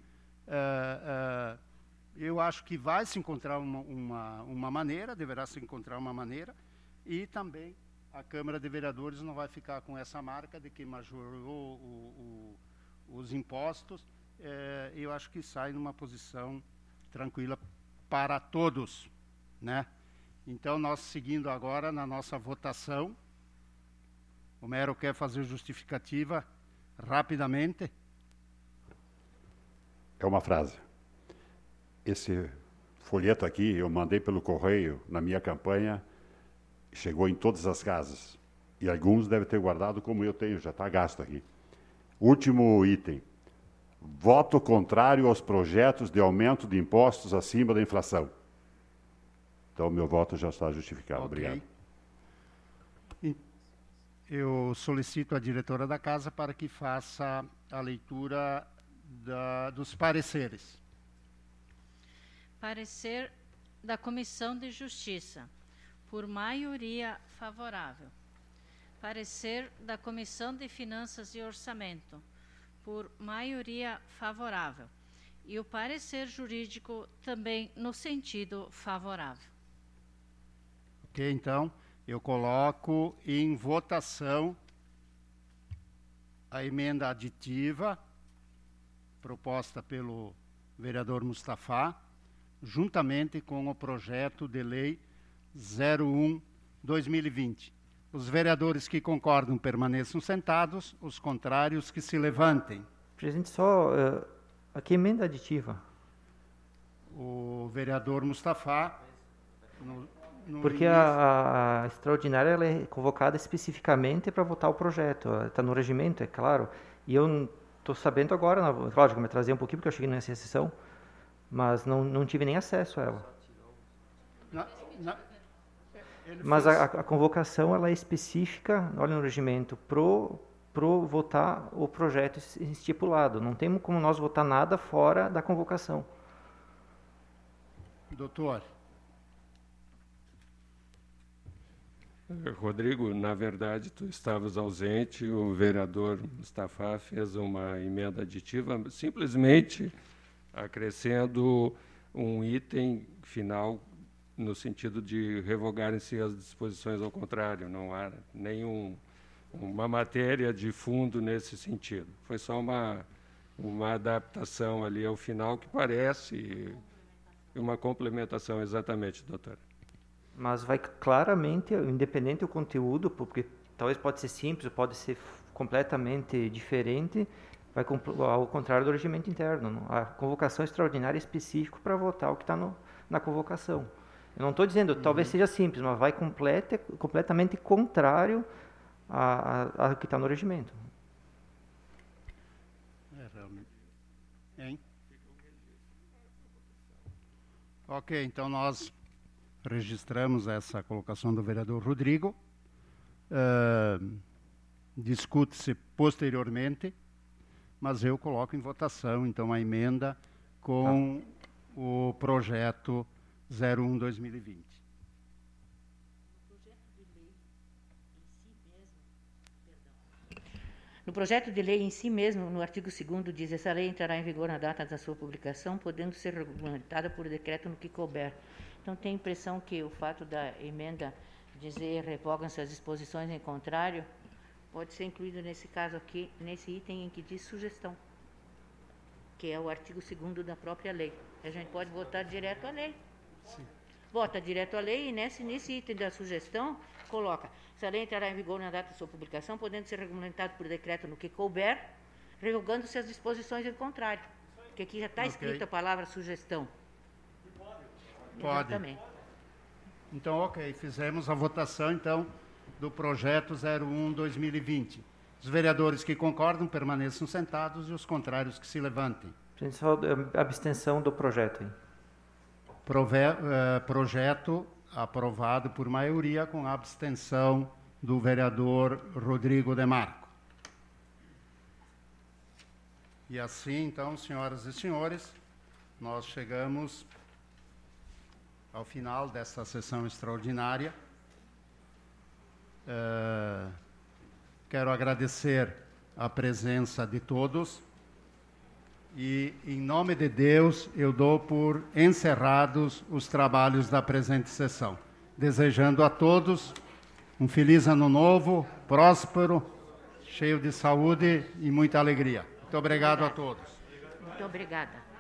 eu acho que vai se encontrar uma maneira, deverá se encontrar uma maneira, e também a Câmara de Vereadores não vai ficar com essa marca de que majorou os impostos. Eu acho que sai numa posição tranquila para todos, né? Então, nós seguindo agora na nossa votação. O Mero quer fazer justificativa rapidamente? É uma frase. Esse folheto aqui eu mandei pelo correio na minha campanha, chegou em todas as casas. E alguns devem ter guardado como eu tenho, já está gasto aqui. Último item. Voto contrário aos projetos de aumento de impostos acima da inflação. Então, meu voto já está justificado. Okay. Obrigado. Eu solicito à diretora da casa para que faça a leitura dos pareceres. Parecer da Comissão de Justiça, por maioria favorável. Parecer da Comissão de Finanças e Orçamento, por maioria favorável. E o parecer jurídico também no sentido favorável. Ok, então, eu coloco em votação a emenda aditiva proposta pelo vereador Mustafa, juntamente com o projeto de lei 01/2020. Os vereadores que concordam permaneçam sentados, os contrários que se levantem. Presidente, só a que emenda aditiva? O vereador Mustafa... Porque a extraordinária ela é convocada especificamente para votar o projeto. Está no regimento, é claro. E eu estou sabendo agora, lógico, me atrasei um pouquinho porque eu cheguei nessa sessão, mas não tive nem acesso a ela. Mas a convocação ela é específica, olha no regimento, pro votar o projeto estipulado. Não tem como nós votar nada fora da convocação. Doutor. Rodrigo, na verdade, tu estavas ausente, o vereador Mustafa fez uma emenda aditiva, simplesmente acrescendo um item final no sentido de revogarem-se as disposições ao contrário, não há uma matéria de fundo nesse sentido. Foi só uma adaptação ali ao final que parece uma complementação, exatamente, doutora. Mas vai claramente, independente do conteúdo, porque talvez pode ser simples, pode ser completamente diferente, vai ao contrário do regimento interno. A convocação extraordinária é específica para votar o que está na convocação. Eu não estou dizendo, talvez seja simples, mas vai completamente contrário ao que está no regimento. Realmente. Hein? Ok, então nós registramos essa colocação do vereador Rodrigo. Discute-se posteriormente, mas eu coloco em votação, então, a emenda com o projeto 01/2020. No projeto de lei em si mesmo, no artigo 2º, diz: essa lei entrará em vigor na data da sua publicação, podendo ser regulamentada por decreto no que couber. Então, tenho a impressão que o fato da emenda dizer revogam-se as disposições em contrário pode ser incluído nesse caso aqui, nesse item em que diz sugestão, que é o artigo 2º da própria lei. A gente pode votar direto à lei. Sim. Vota direto à lei e nesse item da sugestão coloca: essa lei entrará em vigor na data da sua publicação, podendo ser regulamentado por decreto no que couber, revogando-se as disposições em contrário. Porque aqui já está escrita a palavra sugestão. Pode. Exatamente. Então, ok, fizemos a votação, então, do projeto 01/2020. Os vereadores que concordam permaneçam sentados e os contrários que se levantem. Gente, só abstenção do projeto. Hein? Projeto aprovado por maioria com a abstenção do vereador Rodrigo Demarco. E assim, então, senhoras e senhores, nós chegamos ao final desta sessão extraordinária. Quero agradecer a presença de todos e, em nome de Deus, eu dou por encerrados os trabalhos da presente sessão, desejando a todos um feliz ano novo, próspero, cheio de saúde e muita alegria. Muito obrigado a todos. Muito obrigada.